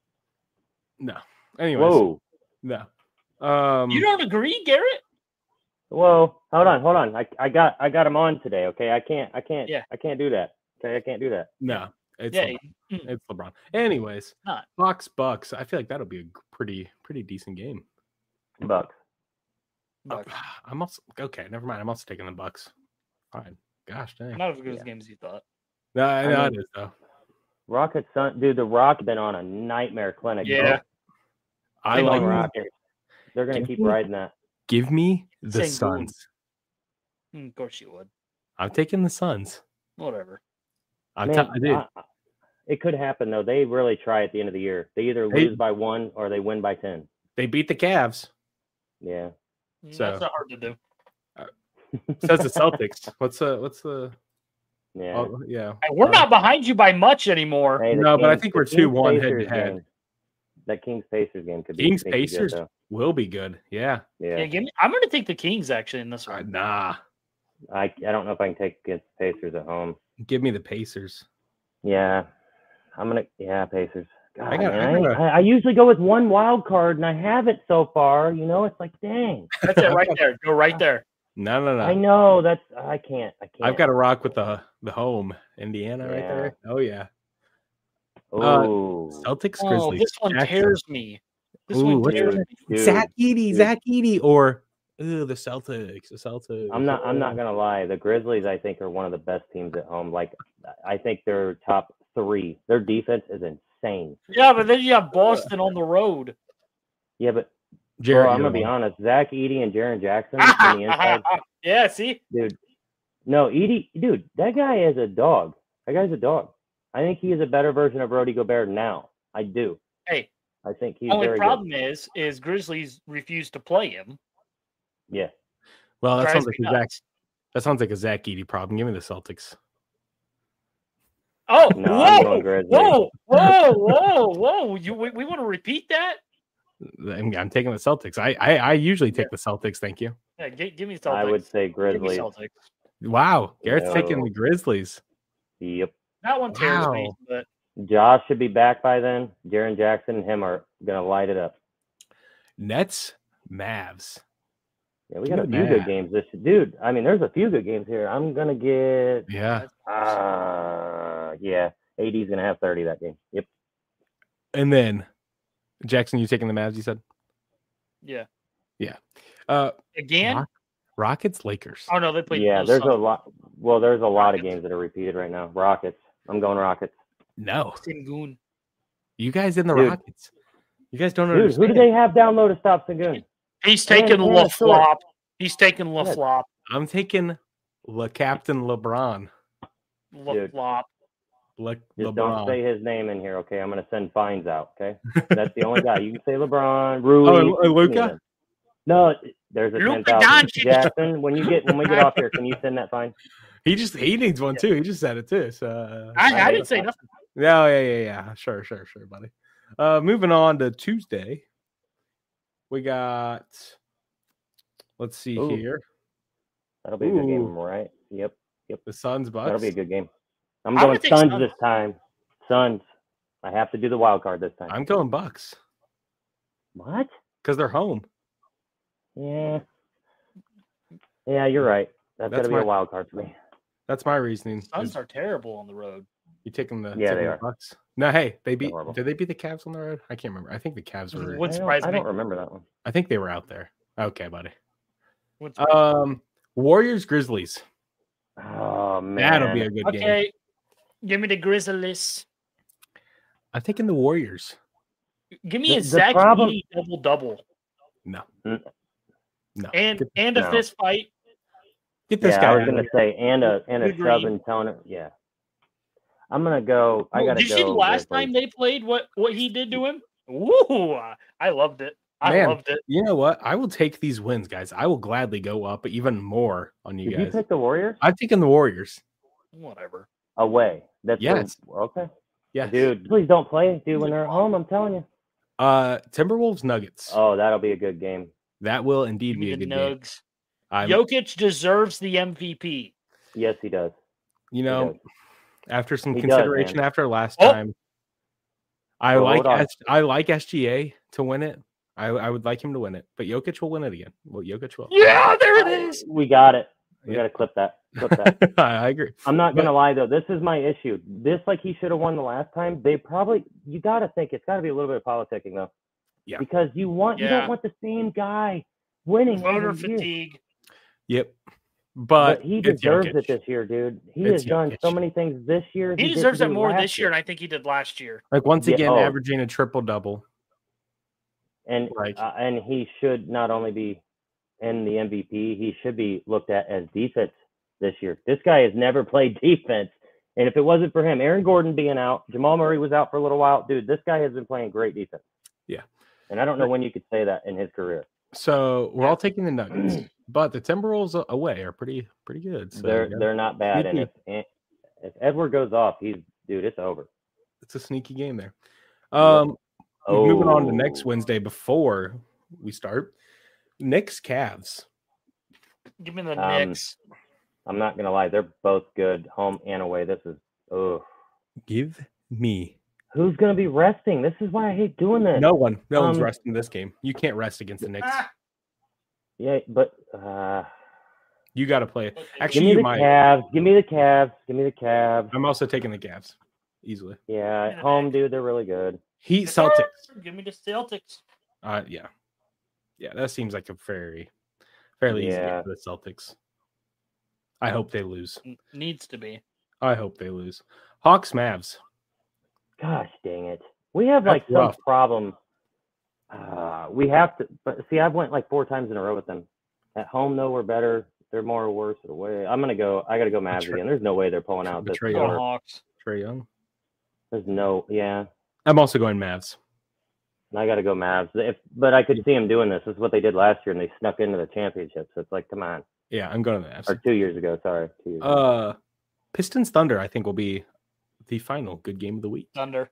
No. Anyways,
Whoa.
no. Um,
You don't agree, Garrett?
Whoa. Hold on, hold on. I, I got I got him on today, okay? I can't I can't
Yeah.
I can't do that. Okay, I can't do that.
no. It's
Yeah.
LeBron.
mm,
It's LeBron. Anyways,
Not.
Bucks Bucks. I feel like that'll be a g- pretty pretty decent game.
Bucks.
Bucks.
I'm also okay. Never mind. I'm also taking the Bucks. Fine. Gosh dang.
Not as good as
Yeah.
game as you thought.
No, I
I
know
mean-
it is though.
Rocket Sun dude, the Rock been on a nightmare clinic. bro.
Yeah.
I
Come
like
on, Rockets. They're gonna
Give
keep
me-
riding that.
Give me the
Sengun.
Suns.
Mm, of course you would.
I'm taking the Suns.
Whatever.
I'm
Man,
t- dude.
I- I- it could happen though. They really try at the end of the year. They either
They-
lose by one or they win by ten.
They beat the Cavs.
Yeah.
Mm,
So-
That's not hard to do.
Says the Celtics. What's the what's the
Yeah.
oh, yeah.
Hey, we're not behind you by much anymore.
Hey, the
No, but I
Kings-
think
the
we're
Kings
two one
Pacers
head to head.
game- That Kings Pacers game could be
Kings
sneaky good,
Pacers
though.
will be good. Yeah.
Yeah.
Yeah, give me, I'm going to take the Kings actually in this
Uh,
one.
nah.
I I don't know if I can take against Pacers at home.
Give me the Pacers.
Yeah. I'm gonna yeah, Pacers. God,
I got- I
man, I,
gotta-
I, I usually go with one wild card and I haven't so far. You know, it's like dang.
That's it right there. Go right there.
No, no, no.
I know that's I can't I can't.
I've got to rock with the the home Indiana right
Yeah.
there. Oh yeah.
Ooh.
Celtics
Oh,
Grizzlies.
this one
Jackson.
tears me. This
Ooh,
one
what's
tears
Dude,
me.
dude,
Zach Edey,
dude.
Zach Edey, or ooh, the Celtics. The Celtics.
I'm not I'm not gonna lie. The Grizzlies I think are one of the best teams at home. Like I think they're top three. Their defense is insane.
Yeah, but then you have Boston on the road.
Yeah, but
Jared,
bro, I'm
you're
gonna be
one.
honest. Zach Edey and Jaren Jackson on the inside.
yeah, see?
Dude, no, Edie, dude, that guy is a dog. That guy's a dog. I think he is a better version of Rudy Gobert now. I do.
Hey,
I think he's
only
very
problem is, is Grizzlies refuse to play him.
good. Yeah.
Well, that
Drives
sounds like
me
a Zach.
nuts.
That sounds like a Zach Edey problem. Give me the Celtics.
Oh,
No, I'm going
whoa,
Grizzlies.
whoa, whoa, whoa, whoa! You, we, we want to repeat that?
I'm, I'm taking the Celtics. I I, I usually take the Celtics. Thank you.
Yeah, give, give me Celtics.
I would say
give me
Grizzlies.
Celtics.
Wow, Garrett's taking
No.
the Grizzlies.
Yep.
That one tears me,
Wow.
but
Josh should be back by then. Jaren Jackson and him are gonna light it up.
Nets, Mavs.
Yeah, we got a
Give
few
me
good
that.
games this dude. I mean, there's a few good games here. I'm gonna get
Yeah,
uh yeah. A D's gonna have thirty that game. Yep.
and then Jackson, you taking the Mavs? You said.
yeah.
Uh,
Again?
Rock- Rockets, Lakers.
Oh no, they played.
Yeah,
those
there's a
Suns.
lot well, there's a lot of
Rockets.
games that are repeated right now. Rockets. I'm going Rockets.
No,
Sengun.
you guys in the
Dude.
Rockets. You guys don't
Dude, who
understand.
do they have down low to stop Sengun?
He's
And-
taking
and
La
a short.
Flop. He's taking La
Yeah.
Flop.
I'm taking Le Captain LeBron.
La
Dude.
Flop.
Le,
Just
LeBron.
don't say his name in here, okay? I'm gonna send fines out, okay? That's the only guy. You can say LeBron, Rui.
Oh, and- and
any of
Luka?
them. No, there's a
Luka
ten thousand.
Doncic.
Jackson, when you get when we get off here, can you send that fine?
He just he needs one too. He just said it too. So uh,
I, I
I-
didn't say nothing.
yeah, yeah, yeah, yeah. Sure, sure, sure, buddy. Uh, moving on to Tuesday, we got. Let's see
Ooh.
here.
That'll be a good
Ooh.
game, right? Yep,
The Suns, Bucks.
that'll be a good game. I'm
I'm
going
gonna take
Suns
Suns.
this time. Suns. I have to do the wild card this time.
I'm going Bucks
What?
because they're home.
Yeah. Yeah, you're right. That's,
That's
gotta be
my-
a wild card for me.
That's my reasoning.
Suns
is
are terrible on the road.
You taking the
Yeah,
taking
they
the
are.
Bucks? No, hey, they beat.
horrible.
Did they beat the Cavs on the road? I can't remember. I think the Cavs were.
Would
I
surprise
don't, I
me.
don't remember that one.
I think they were out there. Okay, buddy.
Would surprise
Um, Warriors Grizzlies.
Oh man,
That'll be a good
me.
game.
Okay, give me the Grizzlies.
I'm taking the Warriors.
Give me
The-
a
the
Zach
problem-
Edey double double
No,
Mm.
no.
and
get,
and a
No.
fist fight.
get this
yeah,
guy.
I was
out of
gonna
here.
say, and a and a
Good
shove
green.
and toner. Yeah, I'm gonna go. I
Well,
gotta
Did you
go.
see the last
Grizzlies.
time they played what what he did to him? Woo! I loved it. I
Man,
loved it.
You know what? I will take these wins, guys. I will gladly go up even more on you
Did you
guys.
pick the Warriors
I'm taking the Warriors.
Whatever.
away? That's the-
Yes.
okay,
Yeah,
dude. Please don't play, dude. When they're at home, I'm telling you.
Uh, Timberwolves Nuggets.
Oh, that'll be a good game.
That will indeed
Give
be
me
a
the
good game.
Nugs.
I'm,
Jokic deserves the M V P.
Yes, he does.
you
He
know,
does.
after some
He does,
consideration
man.
after last
Oh.
time, I
Well,
like
hold on.
S- I like S G A to win it. I, I would like him to win it, but Jokic will win it again. Well, Jokic will.
Yeah, there it is.
We got it. We
Yep.
got to clip that. Clip that.
I agree.
I'm not
But-
gonna lie though. This is my issue. This, like, he should have won the last time. They probably. You got to think it's got to be a little bit of politicking though.
Yeah.
Because you want you
Yeah.
don't want the same guy winning.
Voter
every year.
fatigue.
Yep.
But,
But,
he
it's
deserves
Jokic.
it this year, dude. He
It's
has done so
Jokic.
many things this year.
He
didn't
deserves it
do
more
last
this year than I think he did last year.
Like once
Yeah,
again,
oh.
averaging a triple double.
And
Like-
uh, and he should not only be in the M V P, he should be looked at as defense this year. This guy has never played defense, and if it wasn't for him, Aaron Gordon being out, Jamal Murray was out for a little while, dude. This guy has been playing great defense.
Yeah.
And I don't know when you could say that in his career.
So we're all taking the Nuggets, but the Timberwolves a- away are pretty pretty good. So
they're
yeah,
they're not bad, and if if Edward goes off, he's dude, it's over.
it's a sneaky game there. Um,
Oh,
moving on to next Wednesday before we start, Knicks Cavs.
Give me the
Um,
Knicks.
I'm not gonna lie, they're both good, home and away. This is oh,
Give me
who's gonna be resting? This is why I hate doing this.
no one. No one's
Um,
resting this game. You can't rest against the Knicks.
Ah,
Yeah, but uh,
You got to play it.
okay.
give
Actually,
me
you
the
might.
Cavs. Give me the Cavs. Give me the Cavs.
I'm also taking the Cavs easily.
Yeah, at home, dude, they're really good.
Heat Celtics.
Give me the Celtics.
Uh, yeah, yeah. That seems like a very, fairly easy game
Yeah.
for the Celtics. I hope they lose.
N- Needs to be.
I hope they lose. Hawks Mavs.
Gosh dang it. We have
That's
like some
rough.
problem. Uh, we have to, but see, I've went like four times in a row with them. At home, though, we're better. They're more or worse away. I'm gonna go. I gotta go Mavs
Betray-
again. There's no way they're pulling out this.
Betray
Go
Young.
far.
Hawks.
Trey Young.
There's no. Yeah,
I'm also going Mavs.
I gotta go Mavs. If but I could see them doing this. This is what they did last year, and they snuck into the championship. So it's like, come on.
Yeah, I'm going to the Mavs.
Or two years ago. Sorry, two years ago.
Uh, Pistons Thunder. I think will be the final good game of the week.
Thunder.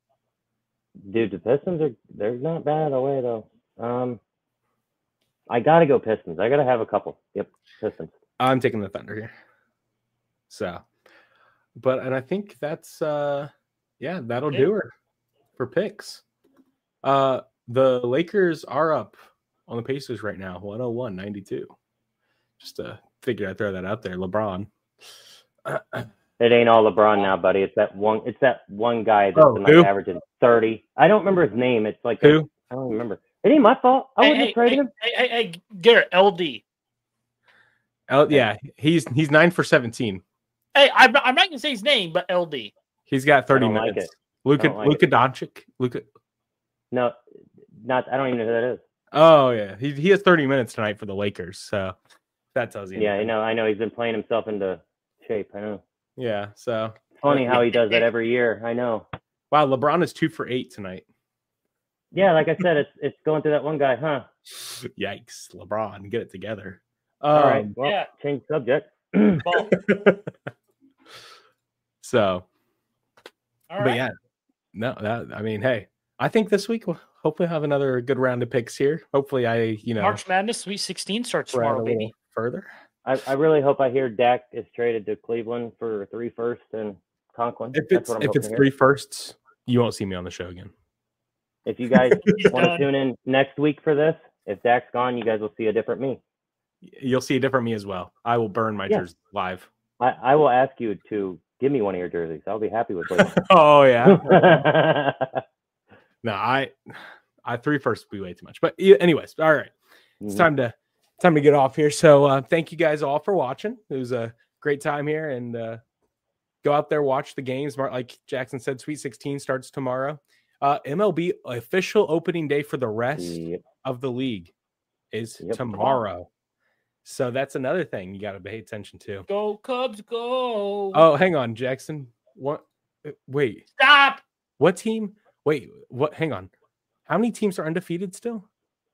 Dude, the Pistons are they're not bad away though. Um, I gotta go Pistons. I gotta have a couple. Yep, Pistons.
I'm taking the Thunder here. So, but and I think that's uh, yeah, that'll
Yeah.
do her for picks. Uh, the Lakers are up on the Pacers right now, one oh one ninety-two. Just to figure I'd throw that out there. LeBron.
It ain't all LeBron now, buddy. It's that one. It's that one guy that's
Oh,
been
who?
like averaging thirty. I don't remember his name. It's like
Who?
I don't remember. It ain't my fault. I
Hey,
wouldn't
hey,
have traded
hey,
him.
hey, hey, hey, Garrett, L D.
Oh, yeah, he's he's nine for seventeen.
Hey, I'm not, I'm not gonna say his name, but L D.
He's got thirty
don't like
minutes.
it.
Luka
don't like
Luka Doncic. Luka.
No, not. I don't even know who that is.
Oh yeah, he he has thirty minutes tonight for the Lakers. So that tells you.
Yeah, I
anything.
know. I know. He's been playing himself into shape. I know.
Yeah. So
Funny how he does that every year. I know.
wow, LeBron is two for eight tonight.
Yeah, like I said, it's it's going through that one guy, huh?
Yikes, LeBron, get it together.
All right.
Um,
Well,
yeah.
change subject.
Well,
so,
all
but
right.
yeah, no, that I mean, hey, I think this week we'll hopefully have another good round of picks here. Hopefully, I you know
March Madness Sweet sixteen starts
round
tomorrow,
a little
baby.
further.
I, I really hope I hear Dak is traded to Cleveland for three firsts and Conklin.
If
That's
it's
what I'm
if
hoping
it's
to hear.
three firsts, you won't see me on the show again.
If you guys
He's
want to
done.
tune in next week for this, if Dak's gone, you guys will see a different me.
You'll see a different me as well. I will burn my
Yeah.
jersey live.
I, I will ask you to give me one of your jerseys. I'll be happy with it.
Oh yeah. No, I, I three first would be way too much. But anyways, all right, it's
Mhm.
time to time to get off here. So uh, thank you guys all for watching. It was a great time here, and uh, go out there, watch the games. Like Jackson said, Sweet sixteen starts tomorrow. Uh, M L B official opening day for the rest
Yep.
of the league is
Yep.
tomorrow. So that's another thing you got to pay attention to.
Go Cubs, go!
Oh, hang on, Jackson. What? Wait,
Stop!
what team? Wait, what? Hang on. How many teams are undefeated still?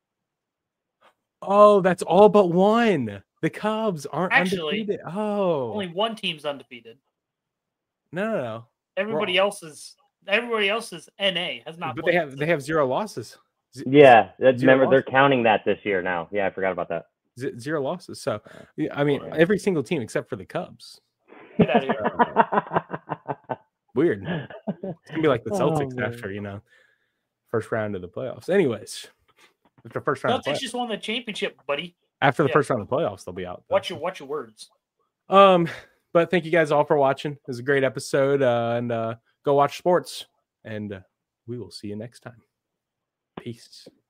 Oh, that's all but one. The Cubs aren't
Actually,
undefeated. Oh,
Only one team's undefeated.
no, no, no.
Everybody
We're-
else is everybody else is N A has not.
But they
played.
have they have zero losses. Z-
Yeah, that,
Zero
remember they're
losses.
counting that this year now. Yeah, I forgot about that.
Z- zero losses. So, yeah, I mean,
Yeah.
every single team except for the Cubs.
Get out of here.
Weird. It's gonna be like the
Oh,
Celtics
man.
after, you know, first round of the playoffs. Anyways, after the first round, of the
Celtics
play-
just won the championship, buddy.
after the
yeah.
first round of the playoffs, they'll be out. though.
Watch your watch your words.
Um, but thank you guys all for watching. It was a great episode, uh, and uh, go watch sports. And uh, we will see you next time. Peace.